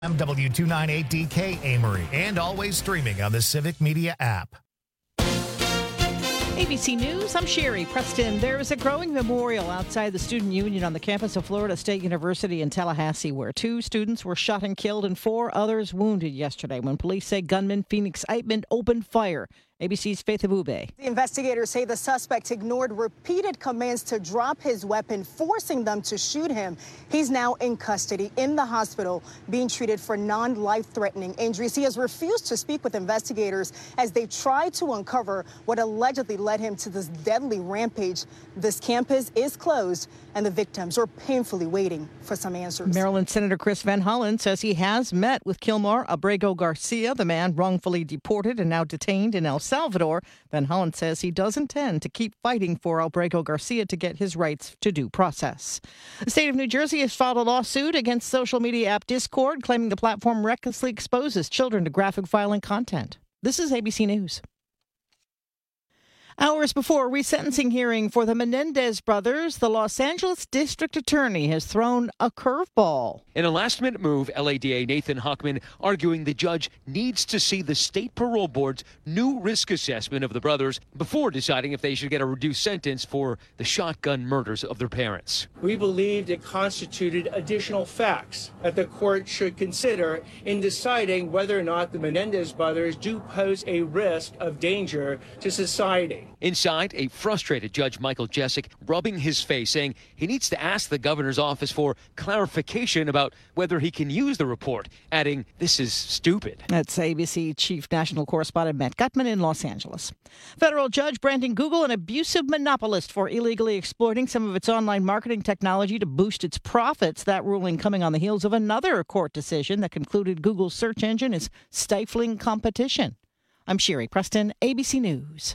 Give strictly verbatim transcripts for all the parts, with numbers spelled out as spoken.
I'm W two ninety-eight D K Amory, and always streaming on the Civic Media app. A B C News, I'm Sherry Preston. There is a growing memorial outside the Student Union on the campus of Florida State University in Tallahassee, where two students were shot and killed and four others wounded yesterday when police say gunman Phoenix Eipman opened fire. A B C's Faith Abube. The investigators say the suspect ignored repeated commands to drop his weapon, forcing them to shoot him. He's now in custody in the hospital, being treated for non-life-threatening injuries. He has refused to speak with investigators as they try to uncover what allegedly led him to this deadly rampage. This campus is closed, and the victims are painfully waiting for some answers. Maryland Senator Chris Van Hollen says he has met with Kilmar Abrego Garcia, the man wrongfully deported and now detained in El Salvador. Van Hollen says he does intend to keep fighting for Abrego Garcia to get his rights to due process. The state of New Jersey has filed a lawsuit against social media app Discord, claiming the platform recklessly exposes children to graphic violent content. This is A B C News. Hours before a resentencing hearing for the Menendez brothers, the Los Angeles District Attorney has thrown a curveball. In a last-minute move, L A D A Nathan Hochman arguing the judge needs to see the state parole board's new risk assessment of the brothers before deciding if they should get a reduced sentence for the shotgun murders of their parents. We believed it constituted additional facts that the court should consider in deciding whether or not the Menendez brothers do pose a risk of danger to society. Inside, a frustrated Judge Michael Jessic rubbing his face, saying he needs to ask the governor's office for clarification about whether he can use the report, adding, "This is stupid." That's A B C Chief National Correspondent Matt Gutman in Los Angeles. Federal judge branding Google an abusive monopolist for illegally exploiting some of its online marketing technology to boost its profits. That ruling coming on the heels of another court decision that concluded Google's search engine is stifling competition. I'm Sherry Preston, A B C News.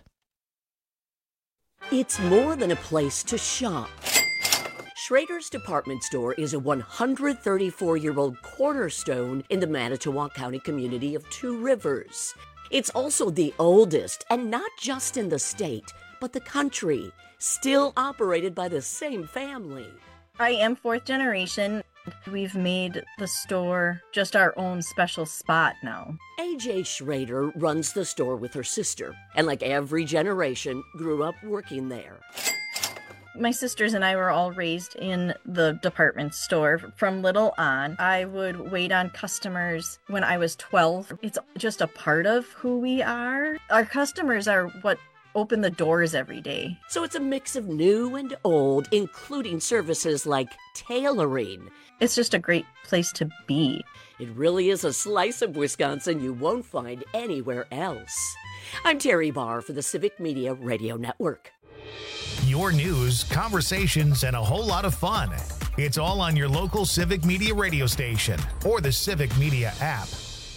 It's more than a place to shop. Schrader's Department Store is a one hundred thirty-four-year-old cornerstone in the Manitowoc County community of Two Rivers. It's also the oldest, and not just in the state, but the country, still operated by the same family. I am fourth generation. We've made the store just our own special spot now. A J Schrader runs the store with her sister, and like every generation, grew up working there. My sisters and I were all raised in the department store from little on. I would wait on customers when I was twelve. It's just a part of who we are. Our customers are what open the doors every day. So it's a mix of new and old, including services like tailoring. It's just a great place to be. It really is a slice of Wisconsin you won't find anywhere else. I'm Terry Barr for the Civic Media Radio Network. Your news, conversations, and a whole lot of fun. It's all on your local Civic Media radio station or the Civic Media app.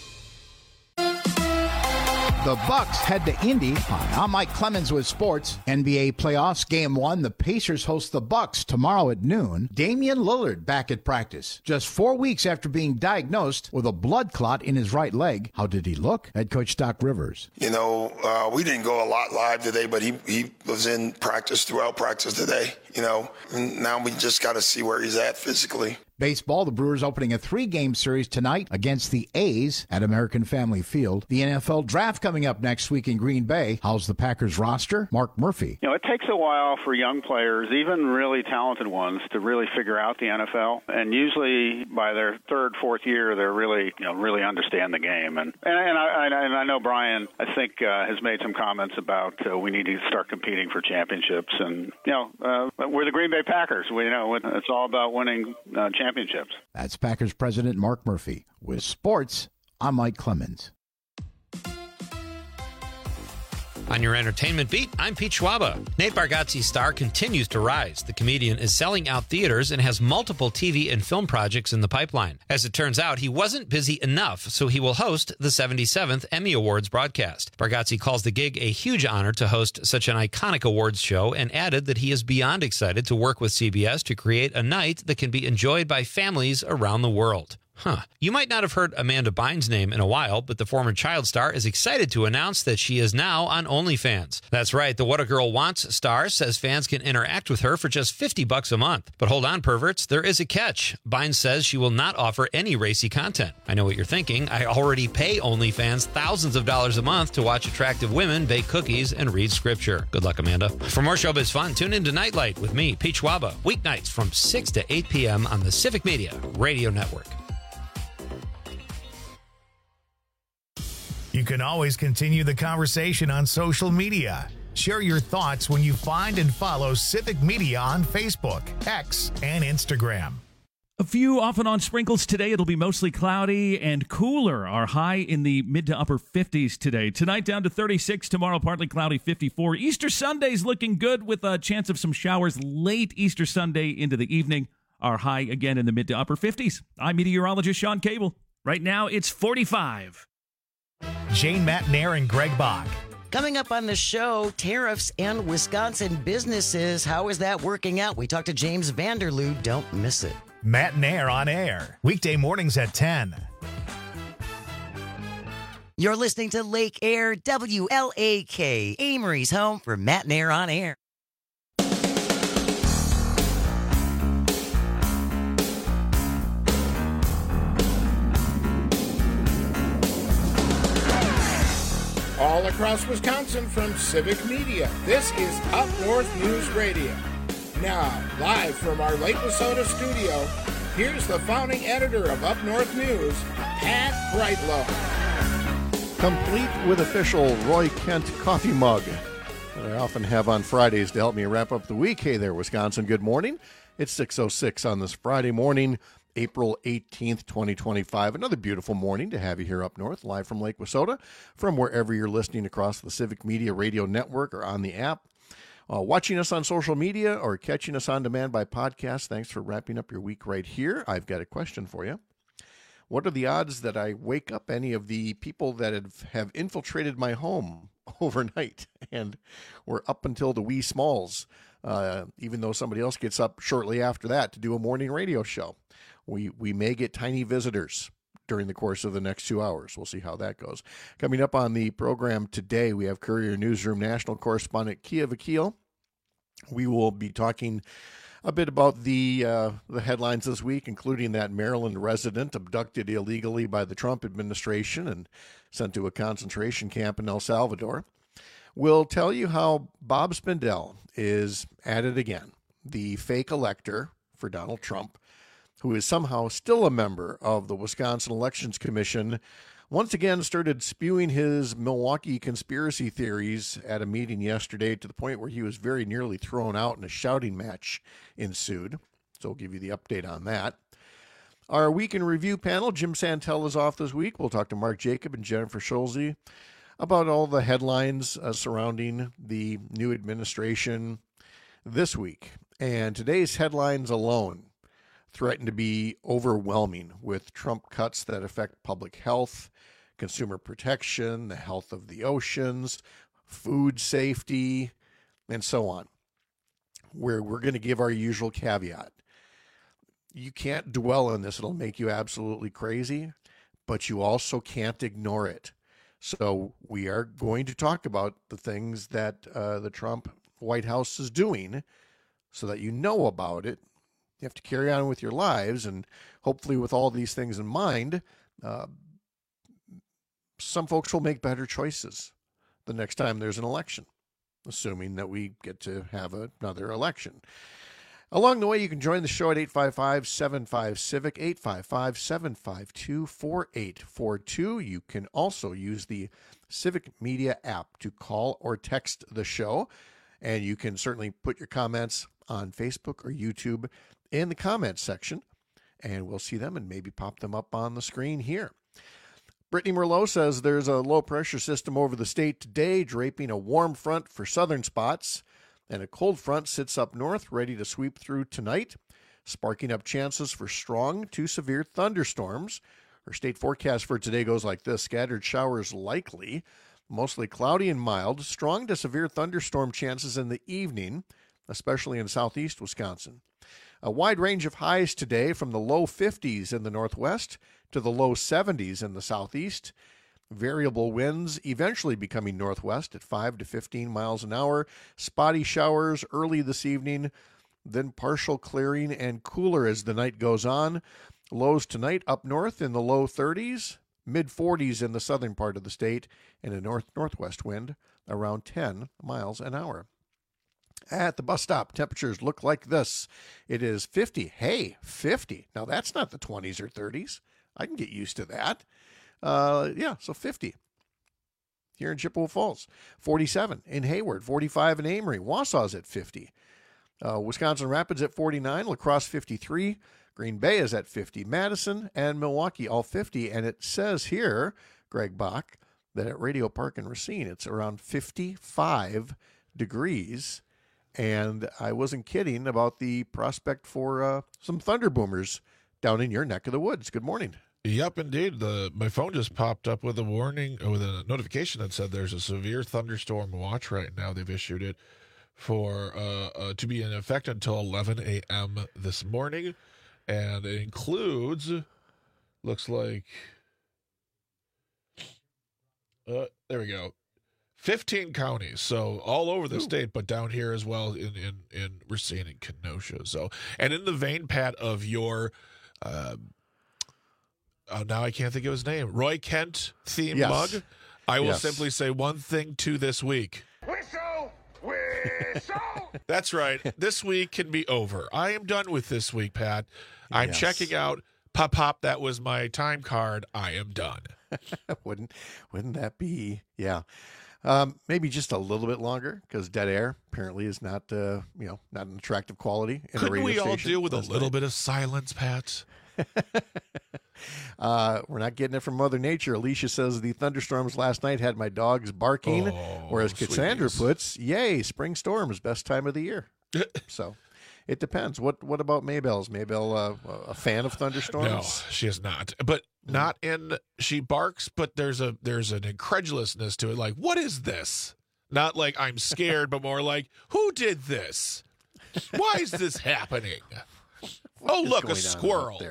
The Bucks head to Indy. Hi, I'm Mike Clemens with sports. N B A playoffs game one. The Pacers host the Bucks tomorrow at noon. Damian Lillard back at practice. Just four weeks after being diagnosed with a blood clot in his right leg. How did he look? Head coach Doc Rivers. You know, uh, we didn't go a lot live today, but he, he was in practice throughout practice today. You know, and now we just got to see where he's at physically. Baseball, the Brewers opening a three-game series tonight against the A's at American Family Field. The N F L draft coming up next week in Green Bay. How's the Packers roster? Mark Murphy. You know, it takes a while for young players, even really talented ones, to really figure out the N F L. And usually by their third, fourth year, they're really, you know, really understand the game. And and, and, I, and I know Brian, I think, uh, has made some comments about uh, we need to start competing for championships. And, you know, uh, we're the Green Bay Packers. We you know it's all about winning uh, championships. Championships. That's Packers President Mark Murphy. With sports, I'm Mike Clemens. On your entertainment beat, I'm Pete Schwaba. Nate Bargatze's star continues to rise. The comedian is selling out theaters and has multiple T V and film projects in the pipeline. As it turns out, he wasn't busy enough, so he will host the seventy-seventh Emmy Awards broadcast. Bargatze calls the gig a huge honor to host such an iconic awards show and added that he is beyond excited to work with C B S to create a night that can be enjoyed by families around the world. Huh. You might not have heard Amanda Bynes' name in a while, but the former child star is excited to announce that she is now on OnlyFans. That's right, the What a Girl Wants star says fans can interact with her for just fifty bucks a month. But hold on, perverts, there is a catch. Bynes says she will not offer any racy content. I know what you're thinking. I already pay OnlyFans thousands of dollars a month to watch attractive women bake cookies and read scripture. Good luck, Amanda. For more showbiz fun, tune in to Nightlight with me, Pete Schwaba, weeknights from six to eight p.m. on the Civic Media Radio Network. You can always continue the conversation on social media. Share your thoughts when you find and follow Civic Media on Facebook, X, and Instagram. A few off and on sprinkles today. It'll be mostly cloudy and cooler. Our high in the mid to upper fifties today. Tonight down to thirty-six. Tomorrow partly cloudy, fifty-four. Easter Sunday's looking good with a chance of some showers late Easter Sunday into the evening. Our high again in the mid to upper fifties. I'm meteorologist Sean Cable. Right now it's forty-five. Jane Matnair and Greg Bach. Coming up on the show, tariffs and Wisconsin businesses. How is that working out? We talked to James Vanderloo. Don't miss it. Matnair on air. Weekday mornings at ten. You're listening to Lake Air W L A K, Amory's home for Matnair on air. All across Wisconsin from Civic Media, this is Up North News Radio. Now, live from our Lake Wissota studio, here's the founding editor of Up North News, Pat Brightlow. Complete with official Roy Kent coffee mug that I often have on Fridays to help me wrap up the week. Hey there, Wisconsin. Good morning. It's six oh six on this Friday morning, April eighteenth, twenty twenty-five. Another beautiful morning to have you here up north, live from Lake Wissota, from wherever you're listening across the Civic Media Radio Network or on the app. Uh, watching us on social media or catching us on demand by podcast, thanks for wrapping up your week right here. I've got a question for you. What are the odds that I wake up any of the people that have, have infiltrated my home overnight and were up until the wee smalls, uh, even though somebody else gets up shortly after that to do a morning radio show? We we may get tiny visitors during the course of the next two hours. We'll see how that goes. Coming up on the program today, we have Courier Newsroom national correspondent Kia Vakil. We will be talking a bit about the uh, the headlines this week, including that Maryland resident abducted illegally by the Trump administration and sent to a concentration camp in El Salvador. We'll tell you how Bob Spindell is at it again, the fake elector for Donald Trump, who is somehow still a member of the Wisconsin Elections Commission, once again started spewing his Milwaukee conspiracy theories at a meeting yesterday to the point where he was very nearly thrown out and a shouting match ensued. So we'll give you the update on that. Our Week in Review panel, Jim Santel is off this week. We'll talk to Mark Jacob and Jennifer Schulze about all the headlines uh, surrounding the new administration this week. And today's headlines alone threaten to be overwhelming, with Trump cuts that affect public health, consumer protection, the health of the oceans, food safety, and so on, where we're going to give our usual caveat. You can't dwell on this. It'll make you absolutely crazy, but you also can't ignore it. So we are going to talk about the things that uh, the Trump White House is doing so that you know about it. You have to carry on with your lives, and hopefully with all these things in mind, uh, some folks will make better choices the next time there's an election, assuming that we get to have another election. Along the way, you can join the show at eight five five, seven five, CIVIC, eight five five, seven five two, four eight four two. You can also use the Civic Media app to call or text the show, and you can certainly put your comments on Facebook or YouTube in the comments section, and we'll see them and maybe pop them up on the screen here. Brittany Merlot says there's a low-pressure system over the state today, draping a warm front for southern spots, and a cold front sits up north, ready to sweep through tonight, sparking up chances for strong to severe thunderstorms. Her state forecast for today goes like this: scattered showers likely, mostly cloudy and mild, strong to severe thunderstorm chances in the evening, especially in southeast Wisconsin. A wide range of highs today from the low fifties in the northwest to the low seventies in the southeast. Variable winds eventually becoming northwest at five to fifteen miles an hour. Spotty showers early this evening, then partial clearing and cooler as the night goes on. Lows tonight up north in the low thirties, mid forties in the southern part of the state, and a north-northwest wind around ten miles an hour. At the bus stop, temperatures look like this. It is fifty. Hey, fifty. Now, that's not the twenties or thirties. I can get used to that. Uh, yeah, so fifty. Here in Chippewa Falls, forty-seven in Hayward, forty-five in Amory. Wausau's at fifty. Uh, Wisconsin Rapids at forty-nine, La Crosse fifty-three, Green Bay is at fifty, Madison and Milwaukee all fifty, and it says here, Greg Bach, that at Radio Park in Racine, it's around fifty-five degrees, and I wasn't kidding about the prospect for uh, some thunder boomers down in your neck of the woods. Good morning. Yep, indeed. The my phone just popped up with a warning, with a notification that said there's a severe thunderstorm watch right now. They've issued it for uh, uh, to be in effect until eleven a.m. this morning, and it includes, looks like, uh, there we go, fifteen counties, so all over the Ooh. state, but down here as well in in in Racine and Kenosha. So, and in the vein, Pat, of your. Uh, Oh, now I can't think of his name. Roy Kent theme yes. mug. I will yes. simply say one thing to this week. Whistle! Whistle! That's right. This week can be over. I am done with this week, Pat. I'm yes. checking out. Pop, pop, that was my time card. I am done. wouldn't wouldn't that be? Yeah. Um, maybe just a little bit longer, because dead air apparently is not, uh, you know, not an attractive quality in Couldn't a radio we all station. deal with a little night. bit of silence, Pat? uh, we're not getting it from Mother Nature. Alicia says the thunderstorms last night had my dogs barking, oh, whereas Cassandra sweeties. puts, "Yay, spring storms, best time of the year." So it depends. What What about Maybelle? Is Maybelle uh, a fan of thunderstorms? No, she is not. But not in. She barks, but there's a there's an incredulousness to it. Like, what is this? Not like I'm scared, but more like, who did this? Why is this happening? Oh, look, a squirrel.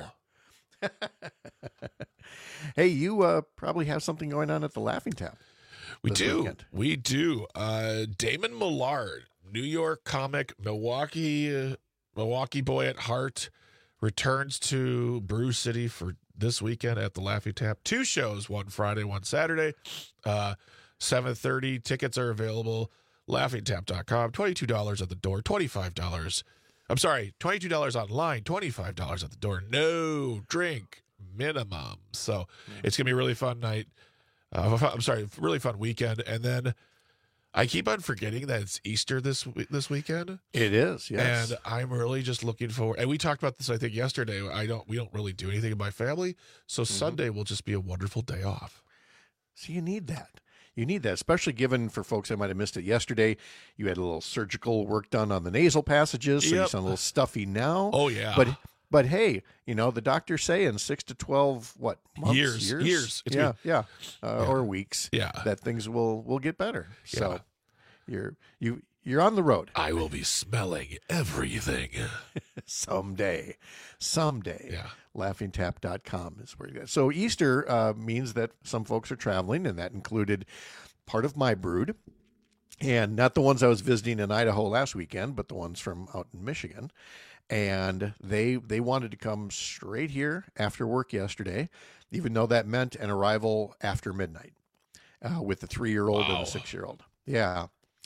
Hey, you uh, probably have something going on at the Laughing Tap. We this do. weekend. We do. Uh, Damon Millard, New York comic, Milwaukee, uh, Milwaukee boy at heart, returns to Brew City for this weekend at the Laughing Tap. Two shows, one Friday, one Saturday. Uh, seven thirty. Tickets are available. laughing tap dot com. twenty-two dollars at the door. twenty-five dollars. I'm sorry, twenty-two dollars online, twenty-five dollars at the door. No drink minimum. So it's going to be a really fun night. Uh, I'm sorry, really fun weekend. And then I keep on forgetting that it's Easter this this weekend. It is, yes. And I'm really just looking forward. And we talked about this, I think, yesterday. I don't. We don't really do anything in my family. So mm-hmm. Sunday will just be a wonderful day off. So you need that. You need that, especially given for folks that might have missed it yesterday. You had a little surgical work done on the nasal passages, so Yep. you sound a little stuffy now. Oh, yeah. But but hey, you know, the doctor's saying six to twelve, what, months? Years. Years. Years. It's Yeah, good. yeah. Uh, Yeah. Or weeks. Yeah. That things will, will get better. So Yeah. you're you you're on the road. I will be smelling everything. Someday. Someday. Yeah. laughing tap dot com is where you go. So Easter uh, means that some folks are traveling, and that included part of my brood, and not the ones I was visiting in Idaho last weekend, but the ones from out in Michigan. And they they wanted to come straight here after work yesterday, even though that meant an arrival after midnight uh, with the three-year-old Wow. and the six-year-old. Yeah.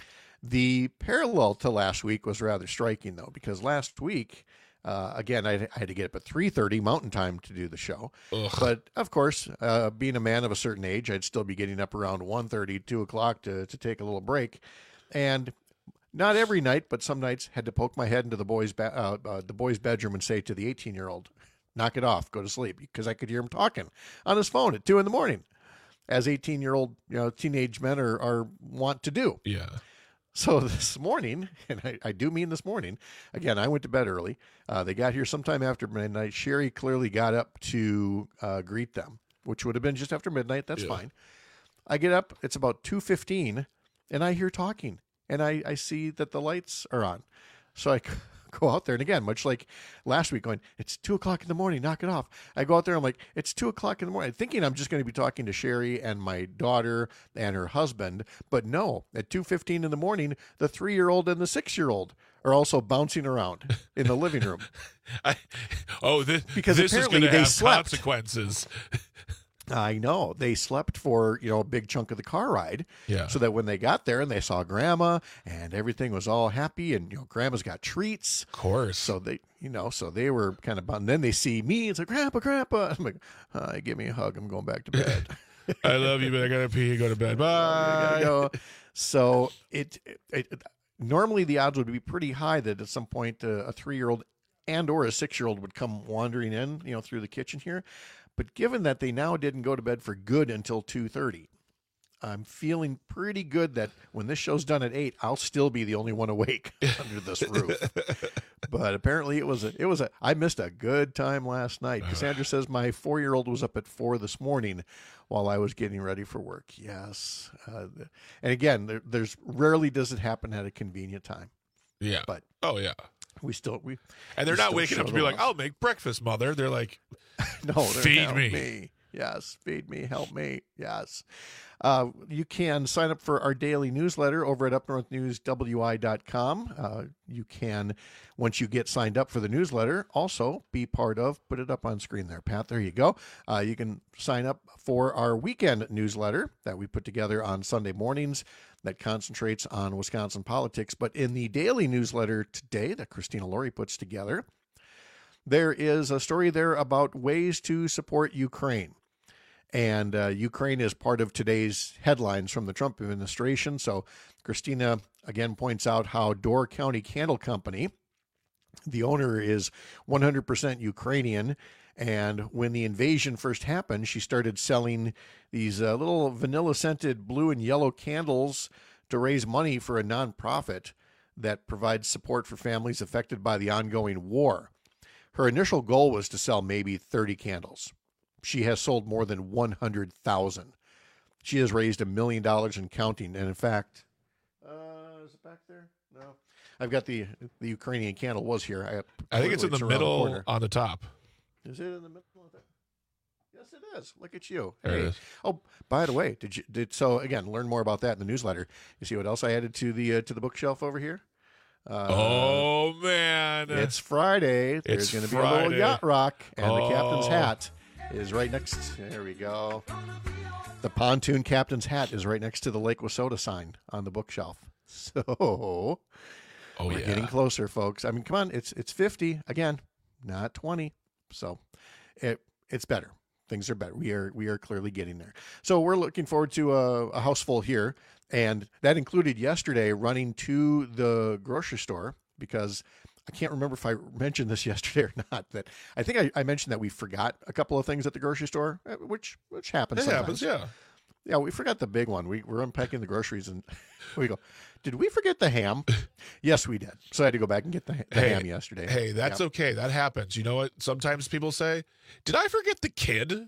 The parallel to last week was rather striking, though, because last week, uh, again, I, I had to get up at three thirty Mountain Time to do the show. Ugh. But, of course, uh, being a man of a certain age, I'd still be getting up around one thirty, two o'clock to, to take a little break. And not every night, but some nights, had to poke my head into the boys' ba- uh, uh, the boys' bedroom and say to the eighteen-year-old, knock it off, go to sleep, because I could hear him talking on his phone at two in the morning, as eighteen-year-old, you know, teenage men are, are want to do. Yeah. So this morning, and I, I do mean this morning, again, I went to bed early. Uh, they got here sometime after midnight. Sherry clearly got up to uh, greet them, which would have been just after midnight. That's Yeah. fine. I get up. It's about two fifteen, and I hear talking, and I, I see that the lights are on. So I c- go out there. And again, much like last week, going, it's two o'clock in the morning, knock it off. I go out there, I'm like, it's two o'clock in the morning, thinking I'm just going to be talking to Sherry and my daughter and her husband. But no, at two fifteen in the morning, the three-year-old and the six-year-old are also bouncing around in the living room. I, oh, this, because this is apparently going to they have slept. consequences. I know. They slept for, you know, a big chunk of the car ride. Yeah. So that when they got there and they saw Grandma and everything was all happy and, you know, Grandma's got treats. Of course. So they, you know, so they were kind of bummed. Then they see me. It's like, Grandpa, Grandpa. I'm like, uh, give me a hug. I'm going back to bed. I love you, but I got to pee and go to bed. Bye. I gotta go. So it, it, it, normally the odds would be pretty high that at some point uh, a three-year-old and or a six-year-old would come wandering in, you know, through the kitchen here. But given that they now didn't go to bed for good until two thirty, I'm feeling pretty good that when this show's done at eight, I'll still be the only one awake under this roof. But apparently it was a, it was a, I missed a good time last night. Cassandra says my four-year-old was up at four this morning while I was getting ready for work. Yes. Uh, and again, there, there's rarely does it happen at a convenient time. Yeah. But oh yeah. We still, we, and they're we not still waking up show to be the like, love. I'll make breakfast, Mother. They're like, no, they're, feed help me. me. Yes, feed me, help me. Yes. Uh, you can sign up for our daily newsletter over at up north news w i dot com. Uh, you can, once you get signed up for the newsletter, also be part of, put it up on screen there, Pat. There you go. Uh, you can sign up for our weekend newsletter that we put together on Sunday mornings that concentrates on Wisconsin politics. But in the daily newsletter today that Christina Laurie puts together, there is a story there about ways to support Ukraine. And uh, Ukraine is part of today's headlines from the Trump administration. So Christina, again, points out how Door County Candle Company, the owner is one hundred percent Ukrainian. And when the invasion first happened, she started selling these uh, little vanilla-scented blue and yellow candles to raise money for a nonprofit that provides support for families affected by the ongoing war. Her initial goal was to sell maybe thirty candles. She has sold more than one hundred thousand. She has raised a million dollars and counting. And in fact, uh, is it back there? No. I've got the the Ukrainian candle was here. I, I think it's in the middle the on the top. Is it in the middle of that? Yes, it is. Look at you. There hey. it is. Oh, by the way, did you did so again? Learn more about that in the newsletter. You see what else I added to the uh, to the bookshelf over here? Uh, oh man, it's Friday. There's It's going to be a Friday. little yacht rock, and Oh. the captain's hat is right next. There we go. The pontoon captain's hat is right next to the Lake Wissota sign on the bookshelf. So, oh we're yeah, getting closer, folks. I mean, come on, it's it's fifty again, not twenty. So, it it's better. Things are better. We are we are clearly getting there. So we're looking forward to a, a house full here, and that included yesterday running to the grocery store because I can't remember if I mentioned this yesterday or not. That I think I, I mentioned that we forgot a couple of things at the grocery store, uh, which which happens. it sometimes. happens. Yeah, Yeah, we forgot the big one. We were unpacking the groceries, and we go, "Did we forget the ham?" Yes, we did. So I had to go back and get the, the Hey, ham yesterday. Hey, that's Yep. okay. That happens. You know what? Sometimes people say, "Did I forget the kid?"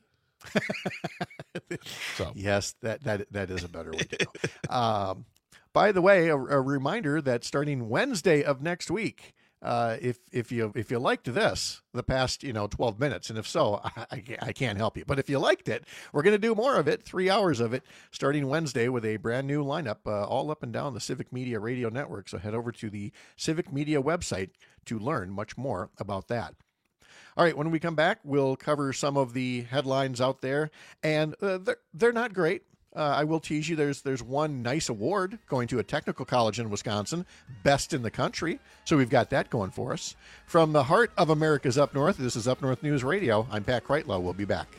So Yes, that that that is a better way to go. um, by the way, a, a reminder that starting Wednesday of next week, uh, if if you if you liked this the past you know twelve minutes, and if so, I, I, can't- I can't help you. But if you liked it, we're going to do more of it, three hours of it, starting Wednesday with a brand new lineup, uh, all up and down the Civic Media Radio Network. So head over to the Civic Media website to learn much more about that. All right, when we come back, we'll cover some of the headlines out there, and uh, they're, they're not great. Uh, I will tease you, there's there's one nice award going to a technical college in Wisconsin, best in the country. So we've got that going for us. From the heart of America's Up North, this is Up North News Radio. I'm Pat Kreitlow. We'll be back.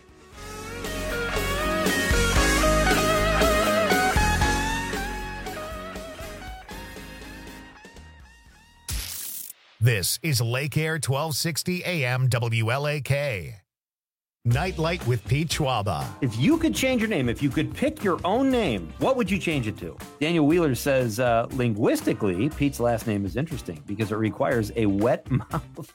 This is Lake Air twelve sixty A M W L A K. Nightlight with Pete Schwaba. If you could change your name, if you could pick your own name, what would you change it to? Daniel Wheeler says, uh, linguistically, Pete's last name is interesting because it requires a wet mouth.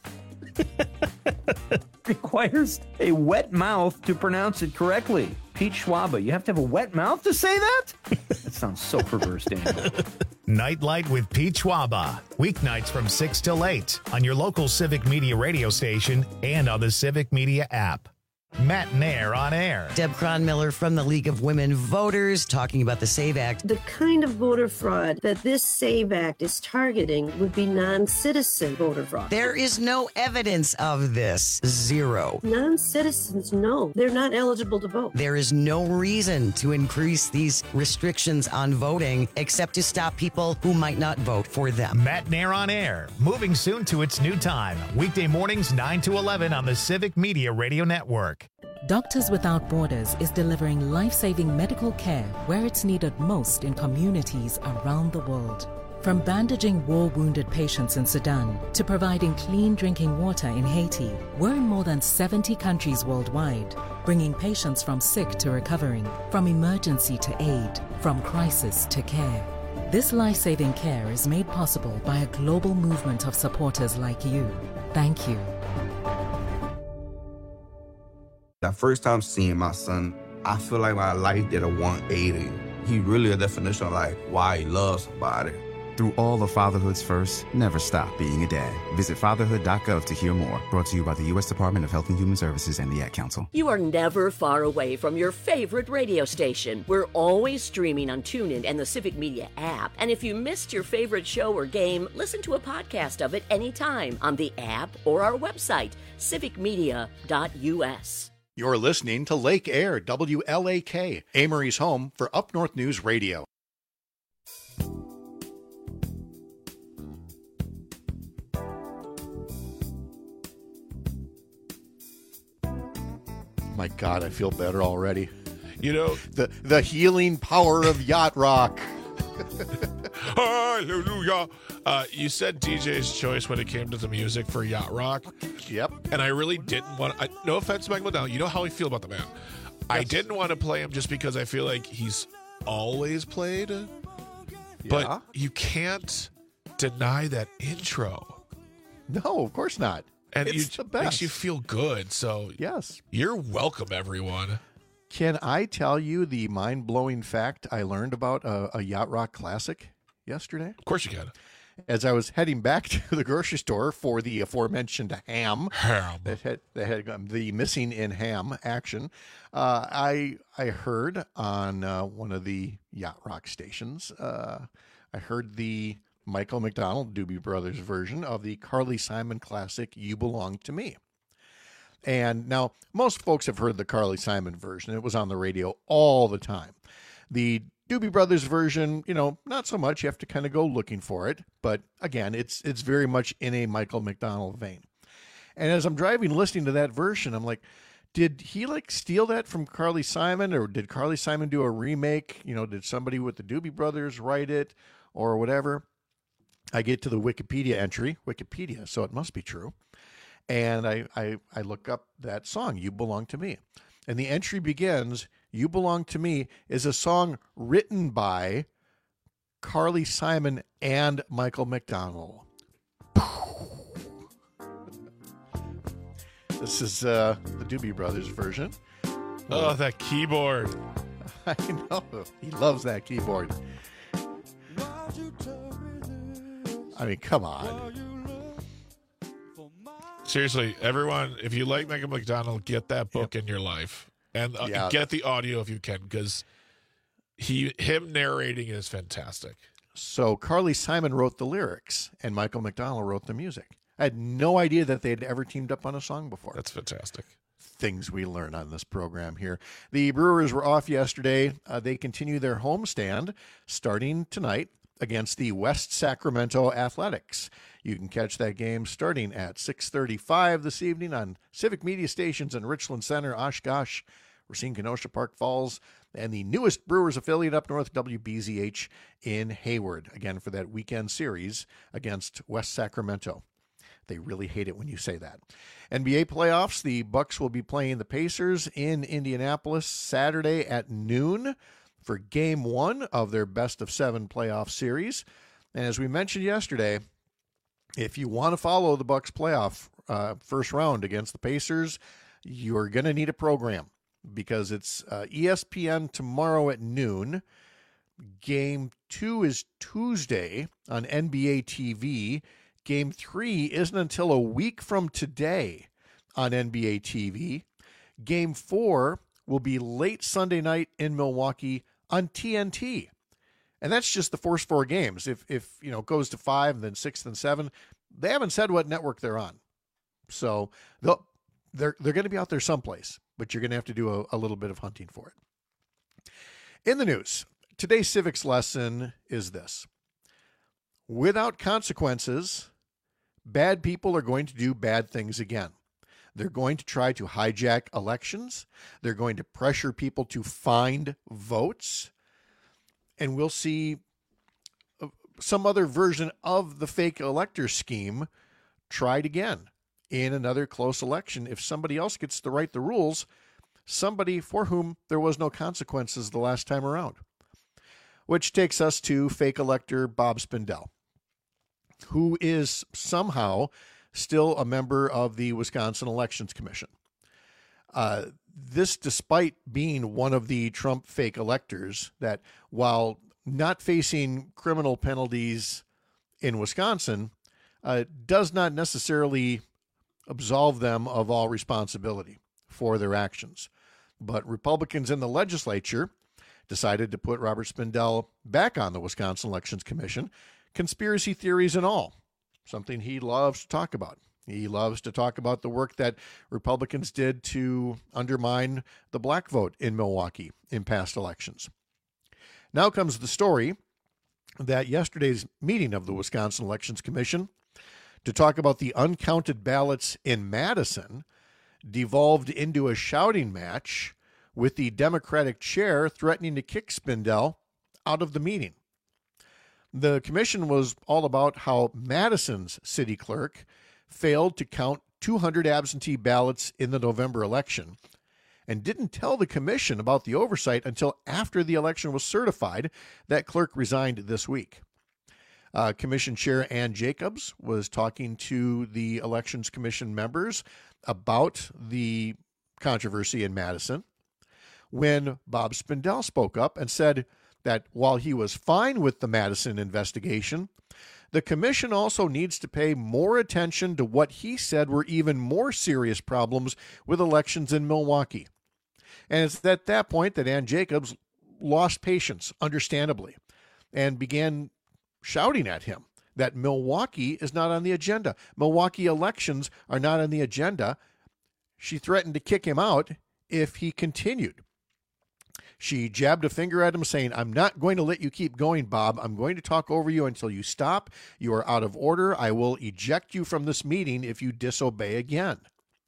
requires a wet mouth to pronounce it correctly. Pete Schwaba, you have to have a wet mouth to say that? That sounds so perverse, Daniel. Nightlight with Pete Schwaba. Weeknights from six till eight on your local Civic Media radio station and on the Civic Media app. Matt Nair on air. Deb Cronmiller from the League of Women Voters talking about the SAVE Act. The kind of voter fraud that this SAVE Act is targeting would be non-citizen voter fraud. There is no evidence of this. Zero. Non-citizens, no. They're not eligible to vote. There is no reason to increase these restrictions on voting except to stop people who might not vote for them. Matt Nair on air. Moving soon to its new time. Weekday mornings nine to eleven on the Civic Media Radio Network. Doctors Without Borders is delivering life-saving medical care where it's needed most in communities around the world. From bandaging war-wounded patients in Sudan to providing clean drinking water in Haiti, we're in more than seventy countries worldwide, bringing patients from sick to recovering, from emergency to aid, from crisis to care. This life-saving care is made possible by a global movement of supporters like you. Thank you. That first time seeing my son, I feel like my life did a one eighty. He really a definition of like why he loves somebody. Through all of fatherhood's first, never stop being a dad. Visit fatherhood dot gov to hear more. Brought to you by the U S Department of Health and Human Services and the Ad Council. You are never far away from your favorite radio station. We're always streaming on TuneIn and the Civic Media app. And if you missed your favorite show or game, listen to a podcast of it anytime on the app or our website, civic media dot U S. You're listening to Lake Air, W L A K, Amory's home for Up North News Radio. My God, I feel better already. You know, the the healing power of yacht rock. Hallelujah. Uh, you said D J's choice when it came to the music for Yacht Rock. Yep. And I really didn't want to, no offense to Mike McDonald, you know how I feel about the man. Yes. I didn't want to play him just because I feel like he's always played. Yeah. But you can't deny that intro. No, of course not. And it's you, the best. Makes you feel good. So yes, you're welcome, everyone. Can I tell you the mind-blowing fact I learned about a, a Yacht Rock classic yesterday? Of course you can. As I was heading back to the grocery store for the aforementioned ham, ham. that had, that had um, the missing in ham action, uh, I I heard on uh, one of the Yacht Rock stations, uh, I heard the Michael McDonald Doobie Brothers version of the Carly Simon classic "You Belong to Me." And now, most folks have heard the Carly Simon version. It was on the radio all the time. The Doobie Brothers version, you know, not so much. You have to kind of go looking for it. But again, it's it's very much in a Michael McDonald vein. And as I'm driving, listening to that version, I'm like, did he like steal that from Carly Simon, or did Carly Simon do a remake? You know, did somebody with the Doobie Brothers write it or whatever? I get to the Wikipedia entry, Wikipedia, so it must be true. And I, I, I look up that song, "You Belong to Me." And the entry begins, "You Belong to Me" is a song written by Carly Simon and Michael McDonald. This is uh, the Doobie Brothers version. Oh, that keyboard. I know. He loves that keyboard. I mean, come on. Seriously, everyone, if you like Michael McDonald, get that book yep. in your life. And uh, yeah. get the audio if you can, because he him narrating is fantastic. So Carly Simon wrote the lyrics, and Michael McDonald wrote the music. I had no idea that they had ever teamed up on a song before. That's fantastic. Things we learn on this program here. The Brewers were off yesterday. Uh, they continue their homestand starting tonight against the West Sacramento Athletics. You can catch that game starting at six thirty-five this evening on Civic Media Stations in Richland Center, Oshkosh, Racine, Kenosha, Park Falls, and the newest Brewers affiliate up north, W B Z H in Hayward, again for that weekend series against West Sacramento. They really hate it when you say that. N B A playoffs, the Bucks will be playing the Pacers in Indianapolis Saturday at noon for game one of their best of seven playoff series. And as we mentioned yesterday, if you want to follow the Bucks playoff uh, first round against the Pacers, you're going to need a program because it's uh, E S P N tomorrow at noon. Game two is Tuesday on N B A T V. Game three isn't until a week from today on N B A T V. Game four will be late Sunday night in Milwaukee on T N T. And that's just the first four games. If, if you know, it goes to five and then six and seven, they haven't said what network they're on. So they'll, they're, they're going to be out there someplace, but you're going to have to do a, a little bit of hunting for it. In the news, today's civics lesson is this. Without consequences, bad people are going to do bad things again. They're going to try to hijack elections. They're going to pressure people to find votes. And we'll see some other version of the fake elector scheme tried again in another close election. If somebody else gets to write the rules, somebody for whom there was no consequences the last time around. Which takes us to fake elector Bob Spindell, who is somehow still a member of the Wisconsin Elections Commission. Uh, this despite being one of the Trump fake electors that, while not facing criminal penalties in Wisconsin, uh, does not necessarily absolve them of all responsibility for their actions. But Republicans in the legislature decided to put Robert Spindell back on the Wisconsin Elections Commission, conspiracy theories and all. Something he loves to talk about. He loves to talk about the work that Republicans did to undermine the black vote in Milwaukee in past elections. Now comes the story that yesterday's meeting of the Wisconsin Elections Commission to talk about the uncounted ballots in Madison devolved into a shouting match with the Democratic chair threatening to kick Spindell out of the meeting. The commission was all about how Madison's city clerk failed to count two hundred absentee ballots in the November election and didn't tell the commission about the oversight until after the election was certified. That clerk resigned this week. Uh, Commission Chair Ann Jacobs was talking to the Elections Commission members about the controversy in Madison when Bob Spindell spoke up and said that while he was fine with the Madison investigation, the commission also needs to pay more attention to what he said were even more serious problems with elections in Milwaukee. And it's at that point that Ann Jacobs lost patience, understandably, and began shouting at him that Milwaukee is not on the agenda. Milwaukee elections are not on the agenda. She threatened to kick him out if he continued. She jabbed a finger at him, saying, "I'm not going to let you keep going, Bob. I'm going to talk over you until you stop. You are out of order. I will eject you from this meeting if you disobey again."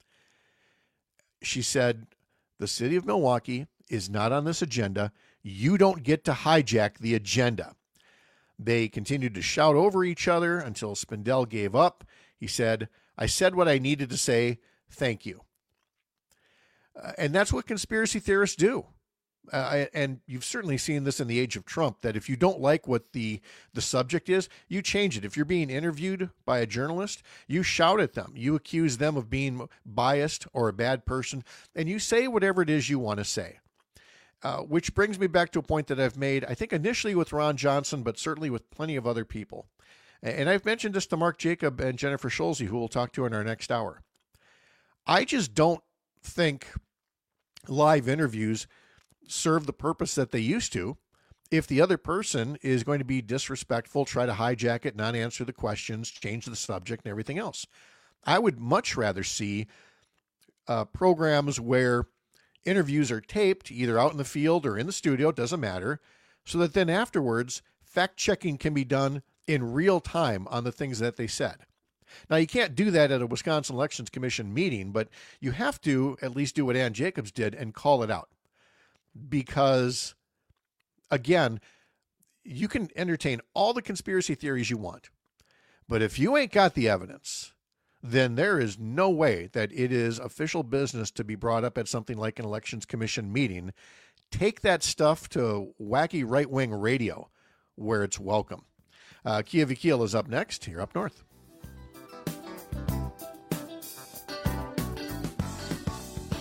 She said, "The city of Milwaukee is not on this agenda. You don't get to hijack the agenda." They continued to shout over each other until Spindell gave up. He said, "I said what I needed to say. Thank you." Uh, and that's what conspiracy theorists do. Uh, and you've certainly seen this in the age of Trump, that if you don't like what the, the subject is, you change it. If you're being interviewed by a journalist, you shout at them. You accuse them of being biased or a bad person, and you say whatever it is you want to say. Uh, which brings me back to a point that I've made, I think initially with Ron Johnson, but certainly with plenty of other people. And I've mentioned this to Mark Jacob and Jennifer Schulze, who we'll talk to in our next hour. I just don't think live interviews serve the purpose that they used to if the other person is going to be disrespectful, try to hijack it, not answer the questions, change the subject, and everything else. I would much rather see uh, programs where interviews are taped, either out in the field or in the studio, doesn't matter, so that then afterwards, fact-checking can be done in real time on the things that they said. Now, you can't do that at a Wisconsin Elections Commission meeting, but you have to at least do what Ann Jacobs did and call it out. Because, again, you can entertain all the conspiracy theories you want, but if you ain't got the evidence, then there is no way that it is official business to be brought up at something like an Elections Commission meeting. Take that stuff to wacky right-wing radio where it's welcome. Uh, Kia Vakil is up next here up north.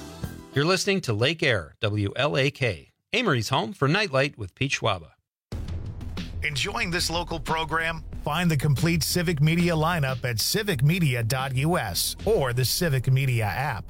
You're listening to Lake Air, W L A K, Amory's home for Nightlight with Pete Schwaba. Enjoying this local program? Find the complete Civic Media lineup at civic media dot u s or the Civic Media app.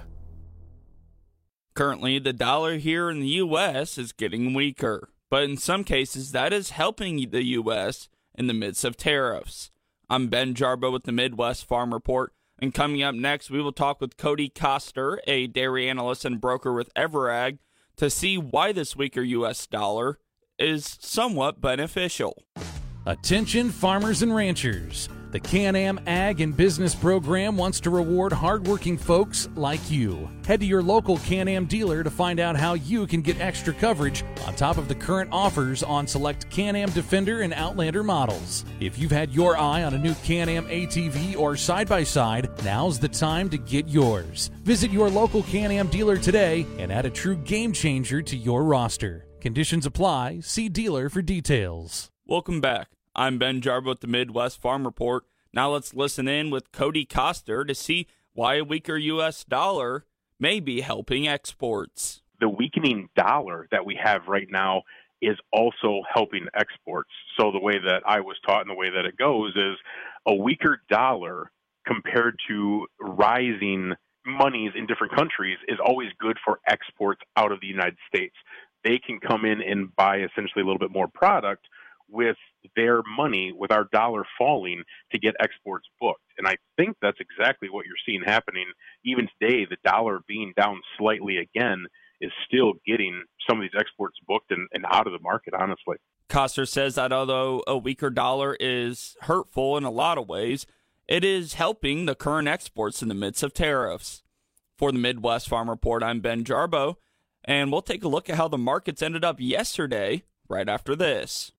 Currently, the dollar here in the U S is getting weaker, but in some cases, that is helping the U S in the midst of tariffs. I'm Ben Jarbo with the Midwest Farm Report, and coming up next, we will talk with Cody Koster, a dairy analyst and broker with Everag, to see why this weaker U S dollar is somewhat beneficial. Attention farmers and ranchers. The Can-Am Ag and Business Program wants to reward hardworking folks like you. Head to your local Can-Am dealer to find out how you can get extra coverage on top of the current offers on select Can-Am Defender and Outlander models. If you've had your eye on a new Can-Am A T V or side-by-side, now's the time to get yours. Visit your local Can-Am dealer today and add a true game changer to your roster. Conditions apply. See dealer for details. Welcome back. I'm Ben Jarbo with the Midwest Farm Report. Now let's listen in with Cody Koster to see why a weaker U S dollar may be helping exports. The weakening dollar that we have right now is also helping exports. So the way that I was taught and the way that it goes is a weaker dollar compared to rising monies in different countries is always good for exports out of the United States. They can come in and buy essentially a little bit more product with their money, with our dollar falling, to get exports booked. And I think that's exactly what you're seeing happening. Even today, the dollar being down slightly again is still getting some of these exports booked and, and out of the market, honestly. Koster says that although a weaker dollar is hurtful in a lot of ways, it is helping the current exports in the midst of tariffs. For the Midwest Farm Report, I'm Ben Jarbo, and we'll take a look at how the markets ended up yesterday right after this.